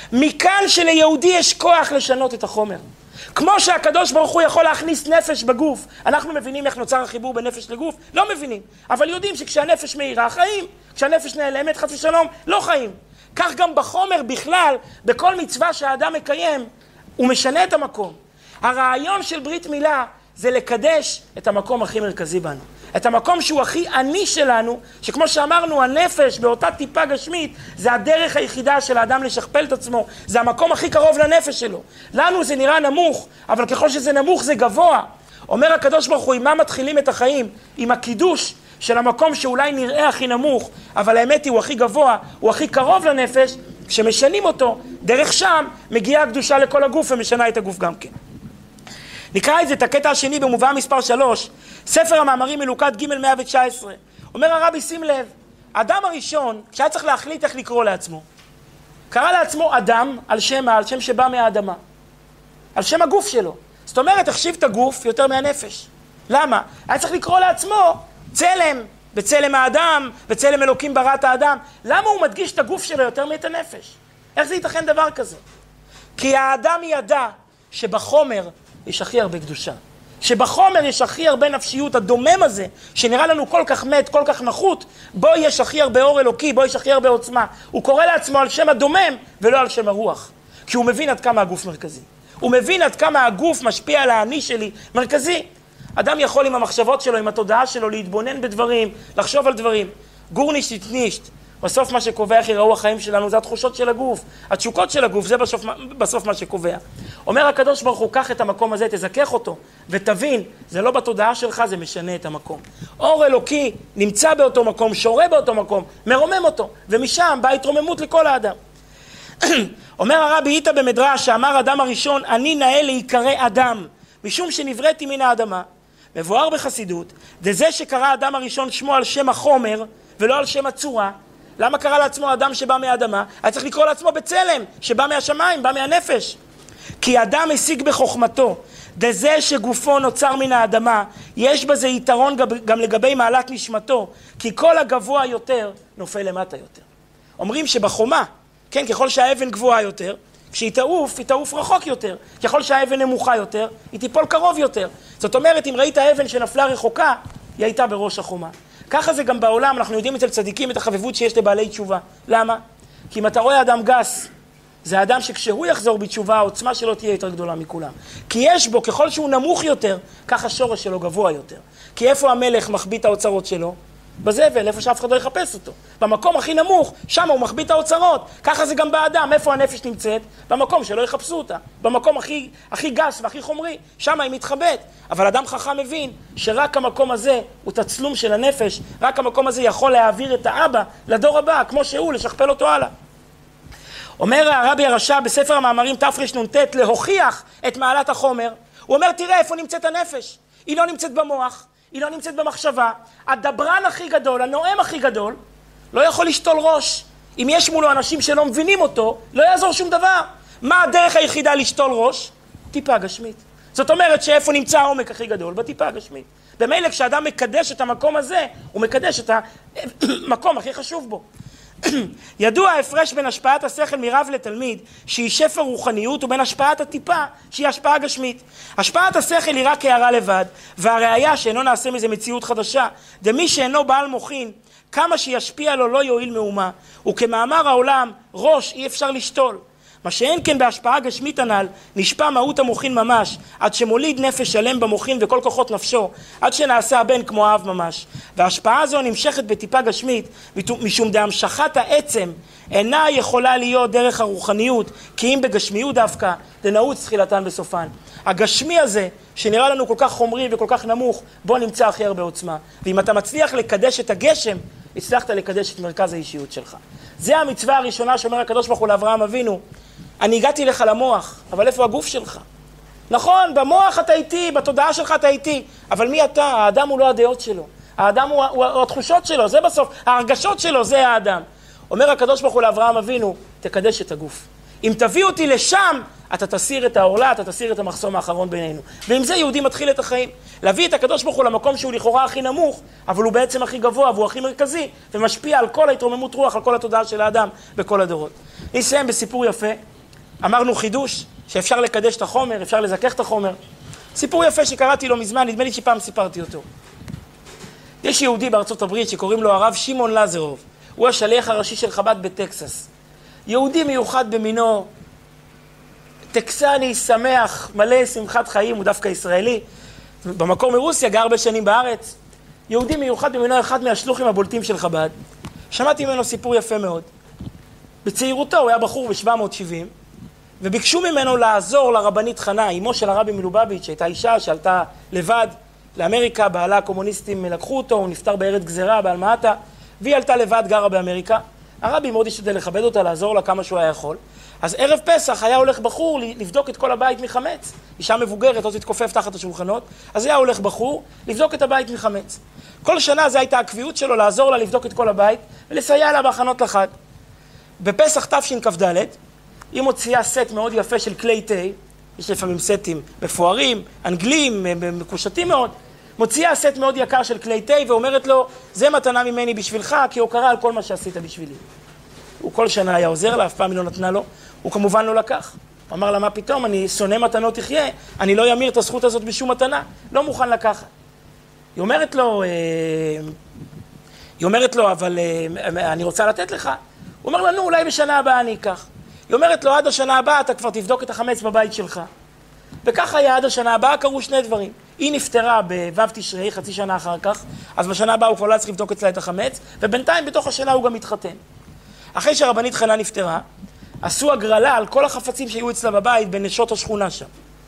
מכאן שליהודי יש כוח לשנות את החומר. כמו שהקדוש ברוך הוא יכול להכניס נפש בגוף. אנחנו מבינים איך נוצר החיבור בין נפש לגוף? לא מבינים. אבל יודעים שכשהנפש מהירה חיים, כשהנפש נעלמת חס ושלום לא חיים. כך גם בחומר בכלל, בכל מצווה שהאדם מקיים, הוא משנה את המקום. הרעיון של ברית מילה זה לקדש את המקום הכי מרכזי בנו. את המקום שהוא הכי עני שלנו, שכמו שאמרנו, הנפש באותה טיפה גשמית, זה הדרך היחידה של האדם לשכפל את עצמו, זה המקום הכי קרוב לנפש שלו. לנו זה נראה נמוך, אבל ככל שזה נמוך זה גבוה. אומר הקדוש ברוך הוא, עם מה מתחילים את החיים? עם הקידוש של המקום שאולי נראה הכי נמוך, אבל האמת היא הוא הכי גבוה, הוא הכי קרוב לנפש, כשמשנים אותו, דרך שם מגיעה הקדושה לכל הגוף ומשנה את הגוף גם כן. נקרא את הקטע השני במובא מספר 3, ספר המאמרים מלוקת ג' 119. אומר הרבי, שים לב, האדם הראשון, כשהיה צריך להחליט איך לקרוא לעצמו, קרא לעצמו אדם על שם שבא מהאדמה, על שם הגוף שלו. זאת אומרת, החשיב את הגוף יותר מהנפש. למה? היה צריך לקרוא לעצמו צלם, בצלם האדם, בצלם אלוקים בראת האדם. למה הוא מדגיש את הגוף שלו יותר מאת הנפש? איך זה ייתכן דבר כזה? כי האדם ידע שבחומר יש הכי הרבה קדושה. שבחומר יש הכי הרבה נפשיות, הדומם הזה, שנראה לנו כל כך מת, כל כך נחות, בו יש הכי הרבה אור אלוקי, בו יש הכי הרבה עוצמה. הוא קורא לעצמו על שם הדומם ולא על שם הרוח. כי הוא מבין עד כמה הגוף מרכזי. הוא מבין עד כמה הגוף משפיע על האני שלי מרכזי. אדם יכול עם המחשבות שלו, עם התודעה שלו, להתבונן בדברים, לחשוב על דברים. גורנישט איטנישט. בסוף מה שקובע איך יראו החיים שלנו זה התחושות של הגוף. התשוקות של הגוף זה בסוף מה שקובע. אומר הקדוש ברוך הוא, קח את המקום הזה, תזכך אותו, ותבין, זה לא בתודעה שלך, זה משנה את המקום. אור אלוקי נמצא באותו מקום, שורה באותו מקום, מרומם אותו, ומשם באה התרוממות לכל האדם. אומר הרבי איתא במדרש, שאמר אדם הראשון, אני נאה להיקרא אדם, משום שנבראתי מן האדמה. מבואר בחסידות, זה שקרא אדם הראשון שמו על שם החומר, ולא על שם הצורה. למה קרא לעצמו אדם שבא מהאדמה? היה צריך לקרוא לעצמו בצלם, שבא מהשמיים, בא מהנפש. כי אדם השיג בחוכמתו, דזה שגופו נוצר מן האדמה, יש בזה יתרון גם לגבי מעלת נשמתו, כי כל הגבוה יותר נופל למטה יותר. אומרים שבחומה, כן, ככל שהאבן גבוהה יותר, כשהיא תעוף רחוק יותר. ככל שהאבן נמוכה יותר, היא תיפול קרוב יותר. זאת אומרת, אם ראית האבן שנפלה רחוקה, היא הייתה בראש החומה. ככה זה גם בעולם, אנחנו יודעים אצל צדיקים את החביבות שיש לבעלי תשובה. למה? כי אם אתה רואה אדם גס, זה האדם שכשהוא יחזור בתשובה, העוצמה שלו תהיה יותר גדולה מכולם. כי יש בו, ככל שהוא נמוך יותר, ככה השורש שלו גבוה יותר. כי איפה המלך מחביא את האוצרות שלו? בזבל, איפה שאף אחד לא יחפש אותו. במקום הכי נמוך, שם הוא מחביא את האוצרות. ככה זה גם באדם, איפה הנפש נמצאת? במקום שלא יחפשו אותה. במקום הכי גס והכי חומרי, שם היא מתחבאת. אבל אדם חכם מבין שרק המקום הזה הוא תצלום של הנפש, רק המקום הזה יכול להעביר את האבא לדור הבא, כמו שהוא, לשכפל אותו הלאה. אומר הרבי הרש"ב בספר המאמרים תרנ"ט, להוכיח את מעלת החומר. הוא אומר, תראה איפה נמצאת הנפש. היא לא נמצאת במוח, היא לא נמצאת במחשבה. הדברן הכי גדול, הנואם הכי גדול, לא יכול לשתול ראש. אם יש מולו אנשים שלא מבינים אותו, לא יעזור שום דבר. מה הדרך היחידה לשתול ראש? טיפה גשמית. זאת אומרת שאיפה נמצא העומק הכי גדול? בטיפה הגשמית. במילא כשאדם מקדש את המקום הזה, הוא מקדש את המקום הכי חשוב בו. ידוע ההפרש בין השפעת השכל מרב לתלמיד, שהיא שפע רוחניות, ובין השפעת הטיפה, שהיא השפעה גשמית. השפעת השכל היא רק הערה לבד, והראיה שאינו נעשה מזה מציאות חדשה. דמי שאינו בעל מוחין, כמה שישפיע לו לא יועיל מאומה, וכמאמר העולם, ראש אי אפשר לשתול. מה שאין כן בהשפעה גשמית הנ"ל, נשפע מהות המוחין ממש, עד שמוליד נפש שלם במוחין וכל כוחות נפשו, עד שנעשה הבן כמו האב ממש. וההשפעה הזו נמשכת בטיפה גשמית, משום דהמשכת העצם אינה יכולה להיות דרך הרוחניות, כי אם בגשמיות דווקא, דנעוץ תחילתן בסופן. הגשמי הזה, שנראה לנו כל כך חומרי וכל כך נמוך, בו נמצא הכי הרבה עוצמה. ואם אתה מצליח לקדש את הגשם, הצלחת לקדש את מרכז האישיות שלך. זה המצווה הראשונה שאומר הקדוש ברוך הוא לאברהם אבינו, אני הגעתי לך למוח, אבל איפה הגוף שלך? נכון, במוח אתה איתי, בתודעה שלך אתה איתי, אבל מי אתה? האדם הוא לא הדעות שלו, האדם הוא התחושות שלו, זה בסוף, ההרגשות שלו, זה האדם. אומר הקדוש ברוך הוא לאברהם אבינו, תקדש את הגוף. אם תביא אותי לשם, אתה תסיר את העורלה, אתה תסיר את המחסום האחרון בינינו. ועם זה יהודי מתחיל את החיים. להביא את הקדוש ברוך הוא למקום שהוא לכאורה הכי נמוך, אבל הוא בעצם הכי גבוה והוא הכי מרכזי, ומשפיע על כל ההתרוממות רוח, על כל התודעה של האדם בכל הדורות. נסיים בסיפור יפה. אמרנו חידוש, שאפשר לקדש את החומר, אפשר לזכך את החומר. סיפור יפה שקראתי לו מזמן, נדמה לי שפעם סיפרתי אותו. יש יהודי בארצות הברית שקוראים לו הרב שמעון לזרוב. הוא השליח הראשי של חב"ד בטקסס. יהודי מיוחד במינו, טקסני, שמח, מלא שמחת חיים, הוא דווקא ישראלי. במקור מרוסיה, גר הרבה שנים בארץ. יהודי מיוחד במינו, אחד מהשלוחים הבולטים של חב"ד. שמעתי ממנו סיפור יפה מאוד. בצעירותו הוא היה בחור ב-770, וביקשו ממנו לעזור לרבנית חנה, אמו של הרבי מלובביץ', שהייתה אישה שעלתה לבד לאמריקה, בעלה הקומוניסטים לקחו אותו, הוא נפטר בארץ גזרה, באלמאטה, והיא עלתה לבד, גרה באמריקה. הרבי מאוד השתדל לכבד אותה, לעזור לה כמה שהוא היה יכול. אז ערב פסח היה הולך בחור לבדוק את כל הבית מחמץ. אישה מבוגרת, עוד תתכופף תחת השולחנות, אז היה הולך בחור לבדוק את הבית מחמץ. כל שנה זו הייתה הקביעות שלו לעזור לה לבדוק את כל הבית ולסייע לה בהכנות לחג. בפסח תשכ"ד, היא מוציאה סט מאוד יפה של כלי תה, יש לפעמים סטים מפוארים, אנגלים, מקושטים מאוד, מוציאה סט מאוד יקר של כלי תה ואומרת לו, זה מתנה ממני בשבילך, כי הוא קרא על כל מה שעשית בשבילי. הוא כל שנה היה עוזר לה, אף פעם היא לא נתנה לו, הוא כמובן לא לקח. הוא אמר לה, מה פתאום, אני שונא מתנות תחיה, אני לא ימיר את הזכות הזאת בשום מתנה, לא מוכן לקחת. היא אומרת לו, אבל אני רוצה לתת לך. הוא אומר לנו, אולי בשנה הבאה אני אקח. היא אומרת לו, עד השנה הבאה אתה כבר תבדוק את החמץ בבית שלך. וכך היה עד השנה הבאה, קרו שני דברים. היא נפטרה בו' תשרי, חצי שנה אחר כך, אז בשנה הבאה הוא כבר לא צריך לבדוק אצלה את החמץ, ובינתיים בתוך השנה הוא גם התחתן. אחרי שהרבנית חנה נפטרה, עשו הגרלה על כל החפצים שהיו אצלה בבית בנשות השכונה שם.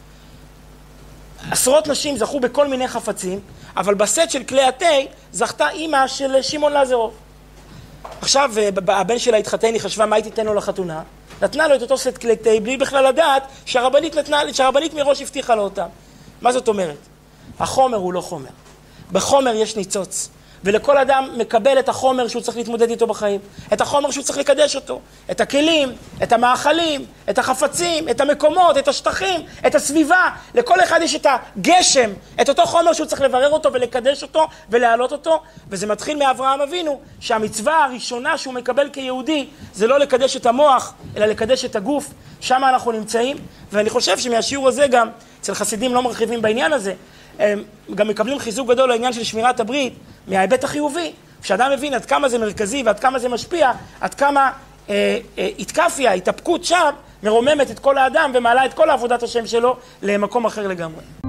עשרות נשים זכו בכל מיני חפצים, אבל בסט של כלי התה זכתה אימא של שמעון לזרוב. עכשיו הבן שלה התחתן, היא חשבה מה היא תיתן לו לחתונה, נתנה לו את אותו סט כלי תה בלי בכלל לדעת שהרבנית מראש הבטיחה לו אותם. מה זאת אומרת? החומר הוא לא חומר. בחומר יש ניצוץ. ולכל אדם מקבל את החומר שהוא צריך להתמודד איתו בחיים. את החומר שהוא צריך לקדש אותו. את הכלים, את המאכלים, את החפצים, את המקומות, את השטחים, את הסביבה. לכל אחד יש את הגשם, את אותו חומר שהוא צריך לברר אותו ולקדש אותו ולהעלות אותו. וזה מתחיל מאברהם אבינו, שהמצווה הראשונה שהוא מקבל כיהודי זה לא לקדש את המוח, אלא לקדש את הגוף. שם אנחנו נמצאים. ואני חושב שמהשיעור הזה גם, אצל חסידים לא מרחיבים בעניין הזה, הם גם מקבלים חיזוק גדול לעניין של שמירת הברית מההיבט החיובי. כשאדם מבין עד כמה זה מרכזי ועד כמה זה משפיע, עד כמה התקפיה, התאפקות שם, מרוממת את כל האדם ומעלה את כל עבודת השם שלו למקום אחר לגמרי.